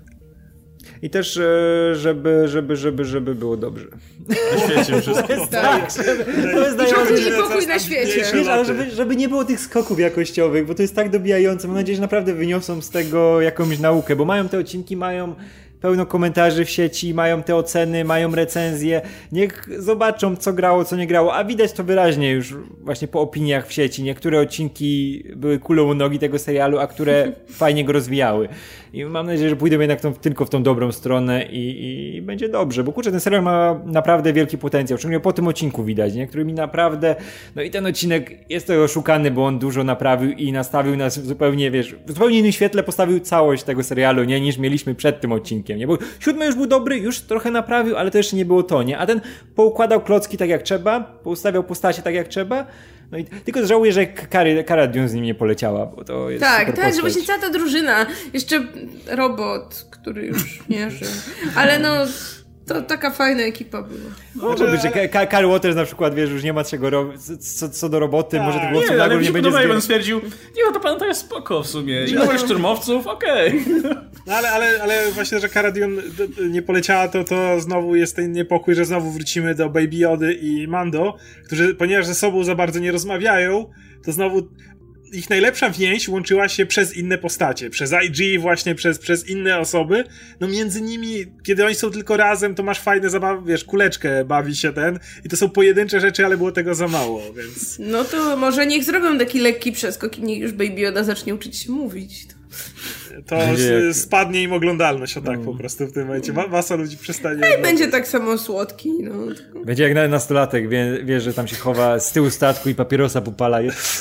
I też, e, żeby, żeby, żeby, żeby było dobrze. Na świecie wszystko. Tak. To jest I żeby najważniejsze. był pokój na świecie. Wiesz, ale żeby, żeby nie było tych skoków jakościowych, bo to jest tak dobijające. Mam nadzieję, że naprawdę wyniosą z tego jakąś naukę, bo mają te odcinki, mają pełno komentarzy w sieci, mają te oceny, mają recenzje. Niech zobaczą, co grało, co nie grało, a widać to wyraźnie już właśnie po opiniach w sieci. Niektóre odcinki były kulą u nogi tego serialu, a które fajnie go rozwijały. I mam nadzieję, że pójdą jednak tą, tylko w tą dobrą stronę i, i będzie dobrze, bo kurczę, ten serial ma naprawdę wielki potencjał, szczególnie po tym odcinku widać, nie? Który mi naprawdę, no i ten odcinek jest tego oszukany, bo on dużo naprawił i nastawił nas w zupełnie, wiesz, w zupełnie innym świetle postawił całość tego serialu, nie? Niż mieliśmy przed tym odcinkiem, nie? Bo siódmy już był dobry, już trochę naprawił, ale to jeszcze nie było to, nie? A ten poukładał klocki tak jak trzeba, poustawiał postacie tak jak trzeba. No i tylko żałuję, że Cara, Cara Dune z nim nie poleciała, bo to jest Tak, super tak, że postać. właśnie cała ta drużyna. Jeszcze robot, który już nie żył. Ale no, to taka fajna ekipa była. Mogło być, że Ka- Carl Waters na przykład, wiesz, już nie ma czego robić, co, co do roboty, może tych głosów Nie, ale nagle mi nie się będzie podoba, jakbym zbierać. stwierdził, nie no, ta planeta jest spoko w sumie. I nowych szturmowców, okej. No ale, ale, ale właśnie, że Cara Dune d- d- nie poleciała, to, to znowu jest ten niepokój, że znowu wrócimy do Baby Jody i Mando, którzy, ponieważ ze sobą za bardzo nie rozmawiają, to znowu ich najlepsza więź łączyła się przez inne postacie, przez I G właśnie, przez, przez inne osoby, no między nimi, kiedy oni są tylko razem, to masz fajne zabawy, wiesz, kuleczkę bawi się ten i to są pojedyncze rzeczy, ale było tego za mało, więc... No to może niech zrobią taki lekki przeskok i niech już Baby Yoda zacznie uczyć się mówić. To Będzie s- jak- spadnie im oglądalność, o tak po prostu w tym momencie. Ma- masa ludzi przestanie... I oglądać. będzie tak samo słodki, no. Będzie jak na nastolatek, wie, wie, że tam się chowa z tyłu statku i papierosa popala.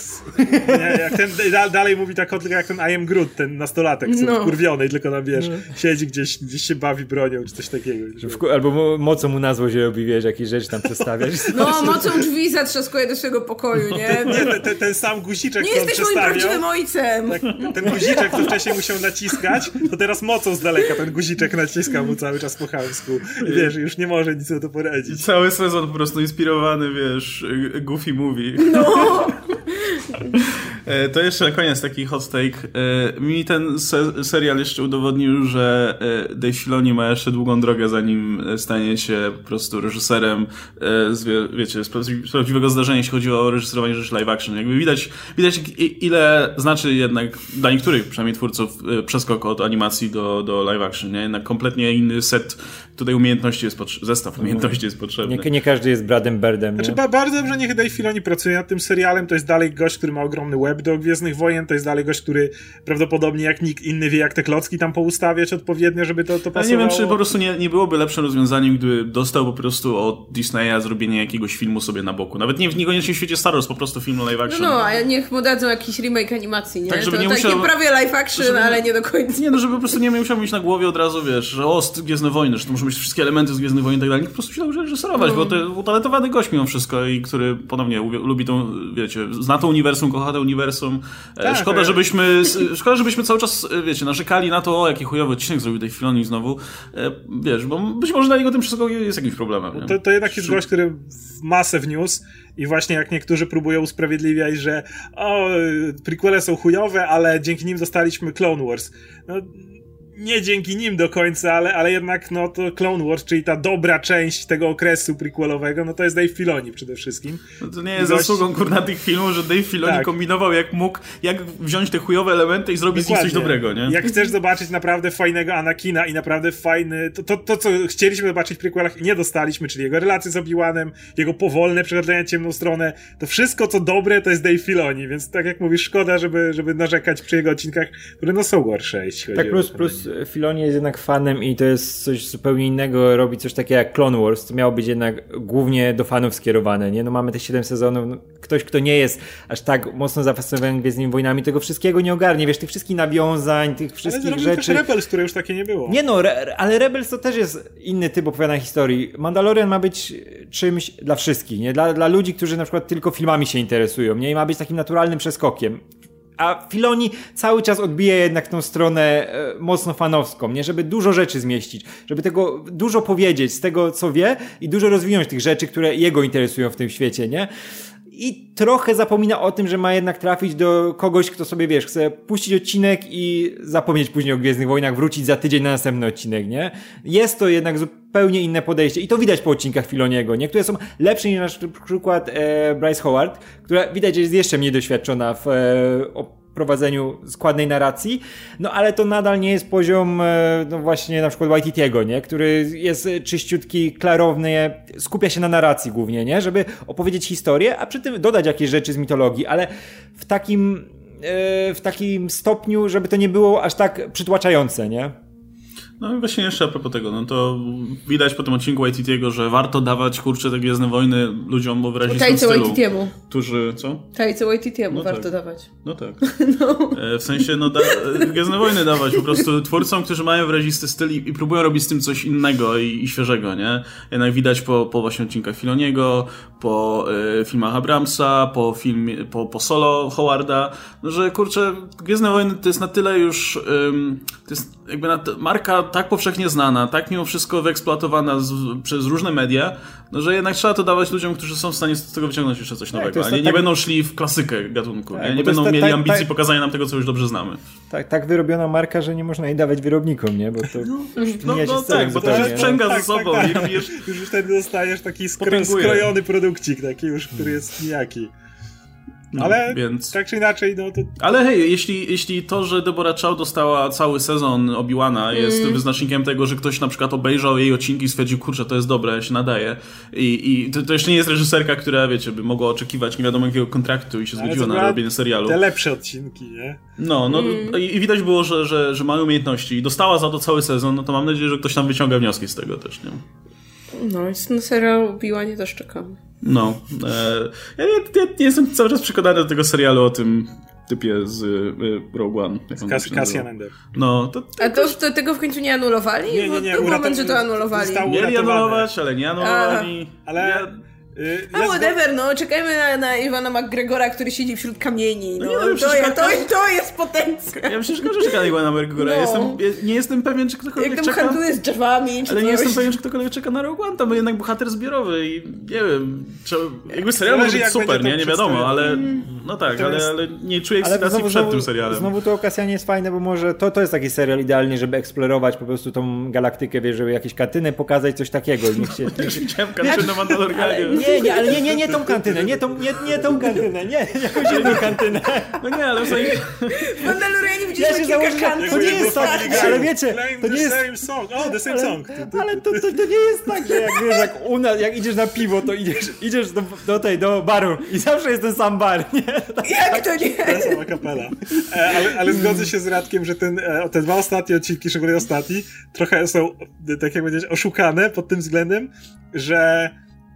Nie, jak ten da, dalej mówi tak tylko jak ten I am Groot, ten nastolatek, co No. wkurwiony, tylko tam wiesz, siedzi gdzieś, gdzieś się bawi bronią, czy coś takiego. W, albo mo, mocą mu na zło się robi, wiesz, jakieś rzeczy tam przestawiać. No, mocą drzwi zatrzaskuje do swojego pokoju, nie? Nie, ten, ten, ten sam guziczek, Nie co on jesteś moim przestawiał, prawdziwym ojcem! tak, ten guziczek, co wcześniej musiał naciskać, to teraz mocą z daleka ten guziczek naciska mu cały czas po chamsku. I wiesz, już nie może nic na to poradzić. Cały sezon po prostu inspirowany, wiesz, Goofy Movie. No! To jeszcze na koniec taki hot take. Mi ten se- serial jeszcze udowodnił, że Dave Filoni ma jeszcze długą drogę, zanim stanie się po prostu reżyserem z, wie, wiecie, z prawdziwego zdarzenia, jeśli chodzi o reżyserowanie rzeczy live action. Jakby widać, widać ile znaczy jednak dla niektórych przynajmniej twórców przeskok od animacji do, do live action, nie? Jednak kompletnie inny set tutaj umiejętności jest potrzebny, zestaw umiejętności jest potrzebny. Nie, nie każdy jest Bradem Birdem. Znaczy, ba- bardzo dobrze niech Dave Filoni pracuje nad tym serialem, to jest dalej gość, który ma ogromny web do Gwiezdnych Wojen, to jest dalej gość, który prawdopodobnie jak nikt inny wie, jak te klocki tam poustawiać odpowiednio, żeby to, to pasowało. Ja nie wiem, czy po prostu nie, nie byłoby lepszym rozwiązaniem, gdyby dostał po prostu od Disneya zrobienie jakiegoś filmu sobie na boku. Nawet nie w niekoniecznie w świecie Star Wars, po prostu film live action. No, no, a niech mu dadzą jakiś remake animacji, nie? Tak, żeby to nie takie musiał... prawie live action, żeby... ale nie do końca. Nie, no żeby po prostu nie musiał mieć na głowie od razu, wiesz, że o, Gwiezdne Wojny, że to muszą być wszystkie elementy z Gwiezdnych Wojen i tak dalej. Niech po prostu się nauczy reżyserować, no. Bo to utalentowany gość mimo wszystko i który ponownie lubi tą, wiecie, zna to uniwersum, kocha to uniwersum. Tak, szkoda, tak. żebyśmy szkoda, żebyśmy cały czas, wiecie, narzekali na to, o, jaki chujowy odcinek zrobił tej Filoni znowu. Wiesz, bo być może dla niego tym wszystko jest jakimś problemem. To, to jednak jest gość, który masę wniósł i właśnie jak niektórzy próbują usprawiedliwiać, że o, prequele są chujowe, ale dzięki nim dostaliśmy Clone Wars. No, nie dzięki nim do końca, ale, ale jednak no to Clone Wars, czyli ta dobra część tego okresu prequelowego, no to jest Dave Filoni przede wszystkim. No to nie jest gość... zasługą kurna tych filmów, że Dave Filoni tak. kombinował jak mógł, jak wziąć te chujowe elementy i zrobić Dokładnie. z nich coś dobrego, nie? Jak chcesz zobaczyć naprawdę fajnego Anakina i naprawdę fajny, to, to, to co chcieliśmy zobaczyć w prequelach i nie dostaliśmy, czyli jego relacje z Obi-Wanem, jego powolne przechodzenie ciemną stronę, to wszystko co dobre to jest Dave Filoni, więc tak jak mówisz, szkoda, żeby, żeby narzekać przy jego odcinkach, które no są gorsze, jeśli chodzi tak, plus, o plus Filoni jest jednak fanem i to jest coś zupełnie innego, robi coś takiego jak Clone Wars, to miało być jednak głównie do fanów skierowane, nie? No mamy te siedem sezonów, no, ktoś kto nie jest aż tak mocno zafascynowany Gwiezdnymi Wojnami, tego wszystkiego nie ogarnie, wiesz, tych wszystkich nawiązań, tych wszystkich ale rzeczy. Ale Rebels, które już takie nie było. Nie no, re, ale Rebels to też jest inny typ opowiadania historii. Mandalorian ma być czymś dla wszystkich, nie? Dla, dla ludzi, którzy na przykład tylko filmami się interesują, nie? I ma być takim naturalnym przeskokiem. A Filoni cały czas odbija jednak tą stronę e, mocno fanowską, nie? Żeby dużo rzeczy zmieścić, żeby tego dużo powiedzieć z tego, co wie i dużo rozwinąć tych rzeczy, które jego interesują w tym świecie, nie? I trochę zapomina o tym, że ma jednak trafić do kogoś, kto sobie, wiesz, chce puścić odcinek i zapomnieć później o Gwiezdnych Wojnach, wrócić za tydzień na następny odcinek, nie? Jest to jednak zupełnie inne podejście i to widać po odcinkach Filoniego, nie? Które są lepsze niż na przykład e, Bryce Howard, która widać, że jest jeszcze mniej doświadczona w e, prowadzeniu składnej narracji, no ale to nadal nie jest poziom no właśnie na przykład Waititiego, nie? Który jest czyściutki, klarowny, skupia się na narracji głównie, nie? Żeby opowiedzieć historię, a przy tym dodać jakieś rzeczy z mitologii, ale w takim w takim stopniu, żeby to nie było aż tak przytłaczające, nie? No i właśnie jeszcze a propos tego, no to widać po tym odcinku Waititiego, że warto dawać, kurczę, te Gwiezdne Wojny ludziom o wyrazistym stylu. Waititiemu. Którzy, co? Tajce Waititiemu no warto tak. dawać. No tak. No. W sensie, no da, Gwiezdne Wojny dawać po prostu twórcom, którzy mają wyrazisty styl i, i próbują robić z tym coś innego i, i świeżego, nie? Jednak widać po, po właśnie odcinkach Filoniego, po y, filmach Abramsa, po filmie, po, po solo Howarda, no, że kurczę, Gwiezdne Wojny to jest na tyle już, ym, to jest jakby na t- marka tak powszechnie znana, tak mimo wszystko wyeksploatowana z, przez różne media, no, że jednak trzeba to dawać ludziom, którzy są w stanie z tego wyciągnąć jeszcze coś nowego, tak, a nie, nie tak... będą szli w klasykę gatunku, tak, nie, nie będą ta, mieli ta, ambicji ta... pokazania nam tego, co już dobrze znamy. Tak, tak wyrobiona marka, że nie można jej dawać wyrobnikom, nie? Bo to no, no, no tak, bo to już sprzęga no. ze sobą. Tak, tak, tak. Już, już wtedy dostajesz taki skro, skrojony produkcik, taki już, który jest nijaki. No, ale więc... tak czy inaczej, no to... Ale hej, jeśli, jeśli to, że Deborah Chow dostała cały sezon Obi-Wana jest mm. wyznacznikiem tego, że ktoś na przykład obejrzał jej odcinki i stwierdził, kurczę, to jest dobre, się nadaje. I, i to, to jeszcze nie jest reżyserka, która, wiecie, by mogła oczekiwać nie wiadomo jakiego kontraktu i się zgodziła na robienie serialu. Te lepsze odcinki, nie? No, no mm. i, i widać było, że, że, że ma umiejętności i dostała za to cały sezon, no to mam nadzieję, że ktoś tam wyciąga wnioski z tego też, nie? No, jest na serial Obi-Wanie też czekam. No. E, ja, ja, ja nie jestem cały czas przekonany do tego serialu o tym typie z y, Rogue One. Cassian Andor. No, to, to A to, to tego w końcu nie anulowali? Nie, nie, nie. Był moment, że to anulowali. Mieli anulować, ale nie anulowali. A, ale... Ja... Yy, A whatever, no, czekajmy na, na Iwana McGregora, który siedzi wśród kamieni, no, no, no to, ja, to, to jest potencjał. Ja myślę, że każdy czeka na Iwana McGregora, no. jestem, ja nie jestem pewien, czy ktokolwiek Jak tam czeka... handluje z drzewami, czy ale coś. nie jestem pewien, czy ktokolwiek czeka na Rogue One, to był jednak bohater zbiorowy i nie wiem, czy, jakby serial może być super, nie, nie wiadomo, ale... Mm. No tak, ale, jest... ale nie czuję ale ekscytacji znowu, przed znowu, tym serialem. Znowu to o Cassianie jest fajne, bo może to, to jest taki serial idealny, żeby eksplorować po prostu tą galaktykę, wiesz, żeby jakieś kantynę pokazać, coś takiego. Niech się, niech się... Chciałem kantynę Mandalorianie. Nie, nie, ale nie, nie, nie tą kantynę, nie tą, nie, nie tą kantynę, nie, jakąś inną kantynę. No nie, ale w sensie... W Mandalorianie widzisz Ja się kilka założę, kantyn. to nie jest tak, ale wiecie, to nie jest... Same song. Oh, the same ale, song. ale to, to, to nie jest tak, że jak wiesz, jak, u nas, jak idziesz na piwo, to idziesz, idziesz do, do tej, do baru i zawsze jest ten sam bar, nie? Tak, Jak to nie? Ta sama kapela. E, ale, ale zgodzę się z Radkiem, że ten, e, te dwa ostatnie odcinki, szczególnie ostatni, trochę są, tak jak powiedzieć, oszukane pod tym względem, że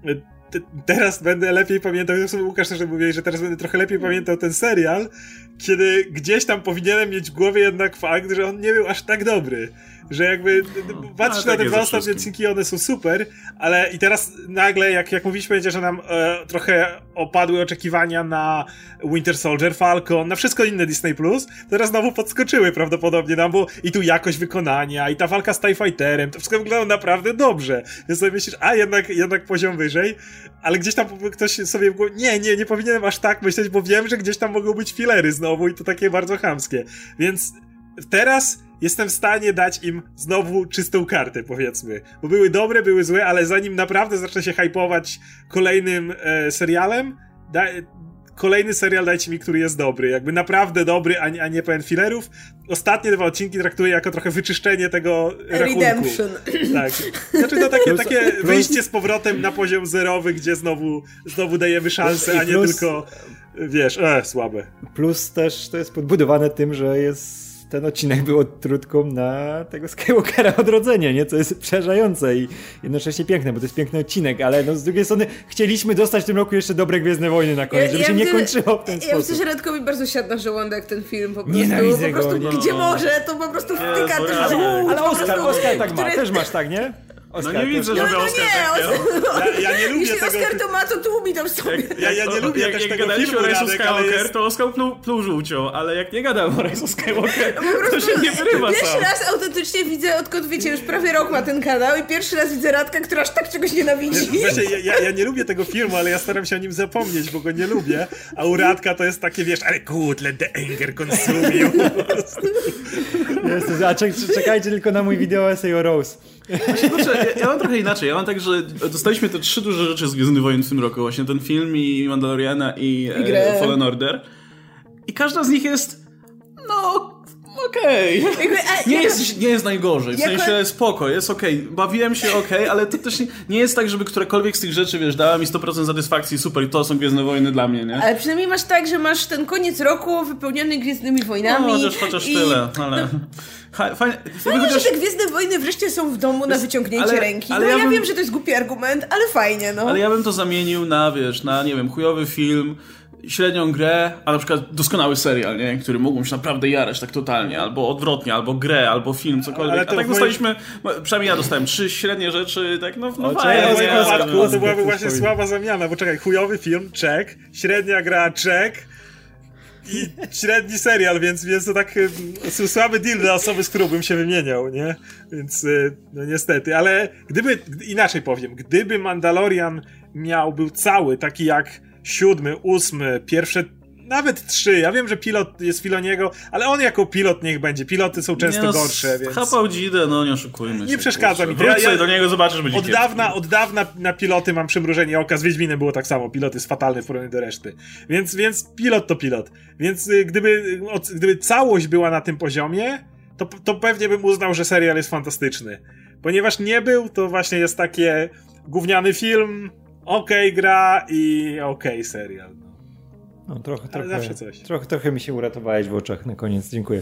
te, teraz będę lepiej pamiętał, jak sobie Łukasz też mówił, że teraz będę trochę lepiej pamiętał ten serial, kiedy gdzieś tam powinienem mieć w głowie jednak fakt, że on nie był aż tak dobry. Że jakby patrzysz no, na tak te dwa ostatnie odcinki, one są super, ale i teraz nagle, jak, jak mówiliśmy, będzie, że nam e, trochę opadły oczekiwania na Winter Soldier, Falcon, na wszystko inne Disney Plus, teraz znowu podskoczyły prawdopodobnie nam, bo i tu jakość wykonania, i ta walka z TIE Fighterem, to wszystko wygląda naprawdę dobrze. Więc sobie myślisz, a jednak, jednak poziom wyżej, ale gdzieś tam ktoś sobie w głowie, nie, nie, nie powinienem aż tak myśleć, bo wiem, że gdzieś tam mogą być filery znowu i to takie bardzo chamskie. Więc teraz jestem w stanie dać im znowu czystą kartę, powiedzmy. Bo były dobre, były złe, ale zanim naprawdę zacznę się hypować kolejnym e, serialem, da, kolejny serial dajcie mi, który jest dobry. Jakby naprawdę dobry, a nie, a nie pełen filerów. Ostatnie dwa odcinki traktuję jako trochę wyczyszczenie tego rachunku. Redemption. Tak. Znaczy to takie, Plus, takie plus... wyjście z powrotem na poziom zerowy, gdzie znowu, znowu dajemy szansę, a nie plus... tylko, wiesz, e, słabe. Plus też to jest podbudowane tym, że jest ten odcinek był odtrutką na tego Skywalkera Odrodzenie, nie? Co jest przerażające i jednocześnie piękne, bo to jest piękny odcinek, ale no z drugiej strony chcieliśmy dostać w tym roku jeszcze dobre Gwiezdne Wojny na koniec, Ja- żeby ja się nie widzę- kończyło w ten Ja sposób. myślę, że Radkowi bardzo siadł na żołądek ten film po prostu. Nienawidzę po prostu go, nie. gdzie może, to po prostu wtyka Jezu, ten ale- żółt. Ale po Oskar, prostu, Oskar tak ma, który- też masz tak, nie? Oskar, No nie też- widzę, No, żeby no Oskar nie, tak miał. Ja, ja nie lubię jeśli tego... Oskar to ma, to tłumi to w sobie. Ja- ja nie lubię jak, też jak tego gadaliśmy filmu, o Rise of Radek, ale Skywalker, jest- to Oskar pluł, pluł żółcią, ale jak nie gadałem o Rise of Skywalker, Po to prostu się nie wyrywa pierwszy sam. raz autentycznie widzę, odkąd wiecie, już prawie rok ma ten kanał i pierwszy raz widzę Radka, który aż tak czegoś nienawidzi. Właśnie, ja, ja, ja nie lubię tego filmu, ale ja staram się o nim zapomnieć, bo go nie lubię, a u Radka to jest takie, wiesz, ale good, let the anger consume you. Jest, a czek, czekajcie tylko na mój wideo essay o Rose. Kurczę, ja, ja mam trochę inaczej. Ja mam tak, że dostaliśmy te trzy duże rzeczy z Gwiezdnych Wojen w tym roku. Właśnie ten film i Mandaloriana i, I grę. e, Fallen Order. I każda z nich jest no okej. Okay. Jakby, a, Nie, jako- jest, nie jest najgorzej, w jako- sensie spoko, jest okej. Okay. Bawiłem się okej, okay, ale to też nie, nie jest tak, żeby którekolwiek z tych rzeczy, wiesz, dała mi sto procent satysfakcji, super, to są Gwiezdne Wojny dla mnie, nie? Ale przynajmniej masz tak, że masz ten koniec roku wypełniony Gwiezdnymi Wojnami. No, chociaż, chociaż i... tyle, ale... Ha, fajnie, Fajnie, chociaż... że te Gwiezdne Wojny wreszcie są w domu na wyciągnięcie ale- ręki. ale No ja ja bym- wiem, że to jest głupi argument, ale fajnie, no. Ale ja bym to zamienił na, wiesz, na, nie wiem, chujowy film, średnią grę, a na przykład doskonały serial, nie? Który mógłbym się naprawdę jarać tak totalnie, albo odwrotnie, albo grę, albo film, cokolwiek. Ale A to tak w moim- dostaliśmy, przynajmniej ja dostałem trzy średnie rzeczy, tak no, no O, fajnie, czekaj, W moim Ja- wypadku ja- to byłaby ja- właśnie ja- słaba zamiana, bo czekaj, chujowy film, check, średnia gra, check i średni serial, więc, więc to tak y, s- słaby deal dla osoby, z którą bym się wymieniał, nie? Więc y, no niestety, ale gdyby, inaczej powiem, gdyby Mandalorian miał, był cały taki jak siódmy, ósmy, pierwsze nawet trzy. Ja wiem, że pilot jest Filoniego, ale on jako pilot niech będzie. Piloty są często nie, no, gorsze, więc... Chapał dzidę, no nie oszukujmy się. Nie przeszkadza mi to. Wróć Ja- sobie ja- do niego, zobaczysz, będzie Od kiepski. dawna, od dawna na piloty mam przymrużenie oka. Z Wiedźminem było tak samo. Pilot jest fatalny w porównaniu do reszty. Więc, więc pilot to pilot. Więc y, gdyby, y, od, gdyby całość była na tym poziomie, to, to pewnie bym uznał, że serial jest fantastyczny. Ponieważ nie był, to właśnie jest takie gówniany film, okej gra i okej serial. No. No, trochę, Ale trochę, zawsze coś. Trochę, trochę mi się uratowałeś w oczach na koniec, dziękuję.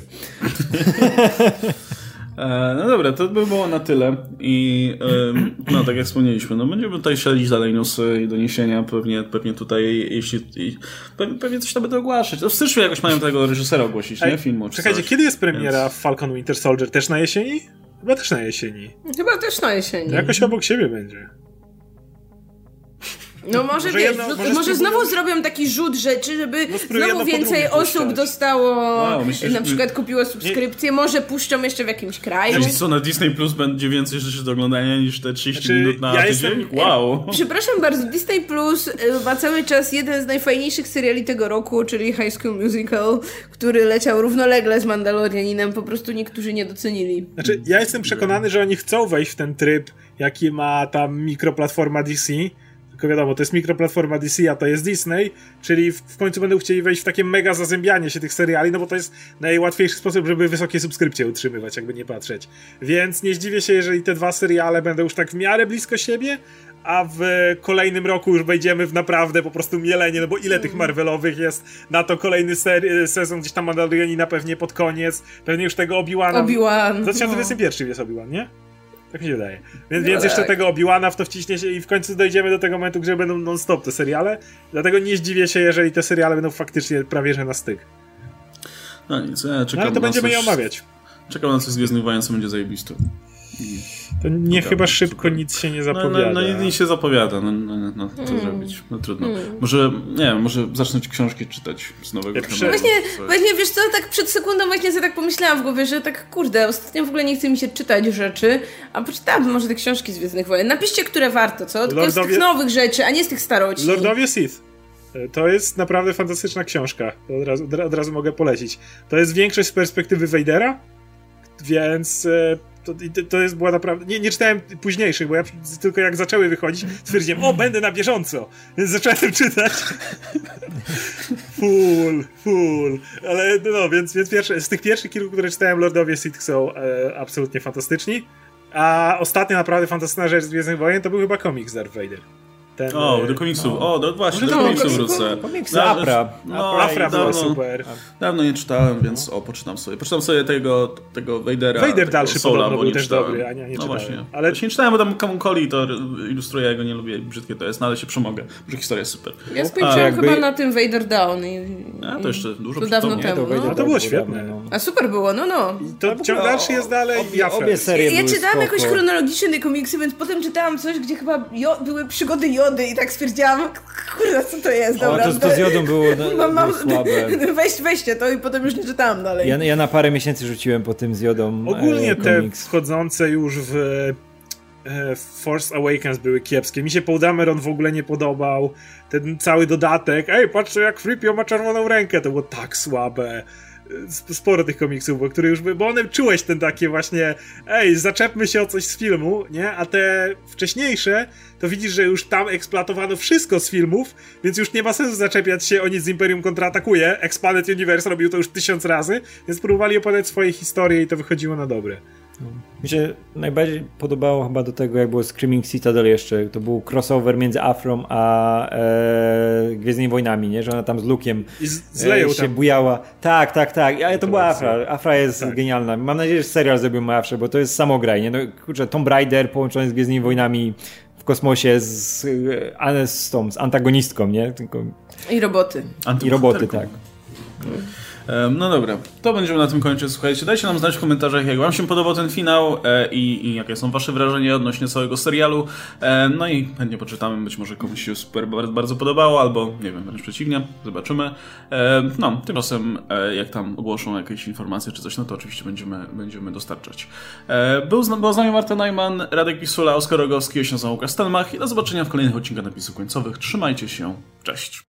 E, no dobra, to by było na tyle i em, no tak jak wspomnieliśmy, no będziemy tutaj śledzić dalej newsy i doniesienia, pewnie, pewnie tutaj jeśli i, pewnie, pewnie coś tam będę ogłaszać. To w styczniu jakoś mają tego reżysera ogłosić, nie? Filmu czy Czekajcie, coś. kiedy jest premiera Więc- w Falcon Winter Soldier? Też na jesieni? Chyba też na jesieni. Chyba też na jesieni. Jakoś obok siebie będzie. No może, Może wiesz, jedno- rzut, może może, spróbuję- znowu zrobią taki rzut rzeczy, żeby No spróbuję znowu jedno po więcej drugim osób puszczać. dostało, Wow, myślisz, na że- przykład kupiło subskrypcję, może puszczą jeszcze w jakimś kraju. Czyli co, na Disney Plus będzie więcej rzeczy do oglądania niż te trzydzieści Znaczy, minut na ja tydzień? jestem- Wow. Przepraszam bardzo, Disney Plus y, ma cały czas jeden z najfajniejszych seriali tego roku, czyli High School Musical, który leciał równolegle z Mandalorianinem, po prostu niektórzy nie docenili. Znaczy, ja jestem przekonany, że oni chcą wejść w ten tryb, jaki ma tam mikroplatforma D C. Tylko wiadomo, to jest mikroplatforma D C, a to jest Disney, czyli w, w końcu będą chcieli wejść w takie mega zazębianie się tych seriali, no bo to jest najłatwiejszy sposób, żeby wysokie subskrypcje utrzymywać, jakby nie patrzeć. Więc nie zdziwię się, jeżeli te dwa seriale będą już tak w miarę blisko siebie, a w kolejnym roku już wejdziemy w naprawdę po prostu mielenie, no bo ile tych Marvelowych jest, na to kolejny seri- sezon gdzieś tam Mandalorianina pewnie pod koniec, pewnie już tego Obi-Wana. Obi-Wan. W dwa tysiące dwudziestym pierwszym jest Obi-Wan, nie? Tak mi się wydaje. Więc, No więc jeszcze tak. tego Obi-Wana w to wciśnie się i w końcu dojdziemy do tego momentu, gdzie będą non-stop te seriale. Dlatego nie zdziwię się, jeżeli te seriale będą faktycznie prawie że na styk. No nic, ja No czekam ale to na będziemy coś, je omawiać. Czekam na coś z Gwiezdnych Wojen, co będzie zajebiste. I... To nie Dobra, chyba szybko super. nic się nie No, zapowiada. no, no nic się zapowiada, no, no, no, no co Mm. zrobić, no trudno. Może, nie wiem, może zacznąć książki czytać z nowego Jak tematu. Właśnie, Co- właśnie, wiesz co, tak przed sekundą właśnie sobie tak pomyślałam w głowie, że tak kurde, ostatnio w ogóle nie chce mi się czytać rzeczy, a poczytałabym może te książki z Gwiezdnych Wojen. Napiszcie, które warto, co? Tylko z Lordowie- tych nowych rzeczy, a nie z tych staroci. Lordowie Sith. To jest naprawdę fantastyczna książka. To od razu, od razu mogę polecić. To jest większość z perspektywy Vadera, więc e, to, i to jest była naprawdę... Nie, nie czytałem późniejszych, bo ja tylko jak zaczęły wychodzić, stwierdziłem, o, będę na bieżąco, więc zacząłem czytać. Full, full. Ale no, więc, więc pierwsze, z tych pierwszych kilku, które czytałem, Lordowie Sith są e, absolutnie fantastyczni. A ostatnia naprawdę fantastyczna rzecz z Gwiezdnych Wojen to był chyba komiks Darth Vader. Ten, O, e, do komiksów. O, do, właśnie, Może do to komiksów komiksu- wrócę. komiksy No, Afra. No, Afra była dawno, super. dawno nie czytałem, więc o, poczytam sobie. Poczytam sobie tego, tego Vadera. Vader tego dalszy Sola, podobno bo był nie też czytałem. dobry, a nie, nie No czytałem. właśnie. Ale- Ale właśnie nie czytałem, bo tam Kamunkoli to ilustruje, ja go nie lubię, brzydkie to jest, no ale się przemogę, że historia jest super. Ja A, skończyłem jakby- chyba na tym Vader Down. I, A, to jeszcze dużo To dawno przed tobą. temu. Vader No. No to było tak świetne. dobre, no. A super było, no no. To ciąg dalszy jest dalej i Obie, Afra. obie serie Ja były czytałam spoko. jakoś chronologicznie te komiksy, więc potem czytałam coś, gdzie chyba jo- były przygody Jody i tak stwierdziłam, kurde, co to jest, O, dobra. to, to z jodą było, no, Mam, mam, było słabe. weź, weźcie to i potem już nie czytałam dalej. Ja, ja na parę miesięcy rzuciłem po tym z jodą Ogólnie e, te komiks. wchodzące już w e, Force Awakens były kiepskie. Mi się Paul Dameron w ogóle nie podobał. Ten cały dodatek, ej, patrzcie jak Freepio ma czerwoną rękę, to było tak słabe. Sp- Sporo tych komiksów, bo które już by, bo one czułeś ten takie właśnie, ej, zaczepmy się o coś z filmu, nie? A te wcześniejsze, to widzisz, że już tam eksploatowano wszystko z filmów, więc już nie ma sensu zaczepiać się o nic z Imperium kontratakuje. Expanded Universe robił to już tysiąc razy, więc próbowali opowiadać swoje historie i to wychodziło na dobre. Mi się najbardziej podobało chyba do tego, jak było Screaming Citadel jeszcze. To był crossover między Afrą a e, Gwiezdnymi Wojnami, nie? Że ona tam z Luke'iem I z, z Leją e, się tam. bujała. Tak, tak, tak. Ale to, To była była Afra. super. Afra jest Tak. genialna. Mam nadzieję, że serial zrobił o Afrze, bo to jest samograj, nie? No kurczę, Tomb Raider połączony z Gwiezdnymi Wojnami w kosmosie z, e, z, tą, z antagonistką, nie? Tylko, I roboty. I roboty, tak. Um, no dobra, to będziemy na tym kończyć. Słuchajcie, dajcie nam znać w komentarzach, jak wam się podobał ten finał e, i, i jakie są wasze wrażenia odnośnie całego serialu. E, no i chętnie poczytamy, być może komuś się super bardzo, bardzo podobało, albo nie wiem, wręcz przeciwnie, zobaczymy. E, no, tymczasem e, jak tam ogłoszą jakieś informacje czy coś, no to oczywiście będziemy, będziemy dostarczać. E, był z, była z nami Marta Neumann, Radek Pisula, Oskar Rogowski, ja się nazywam Łukasz Stelmach i do zobaczenia w kolejnych odcinkach napisów końcowych. Trzymajcie się, cześć!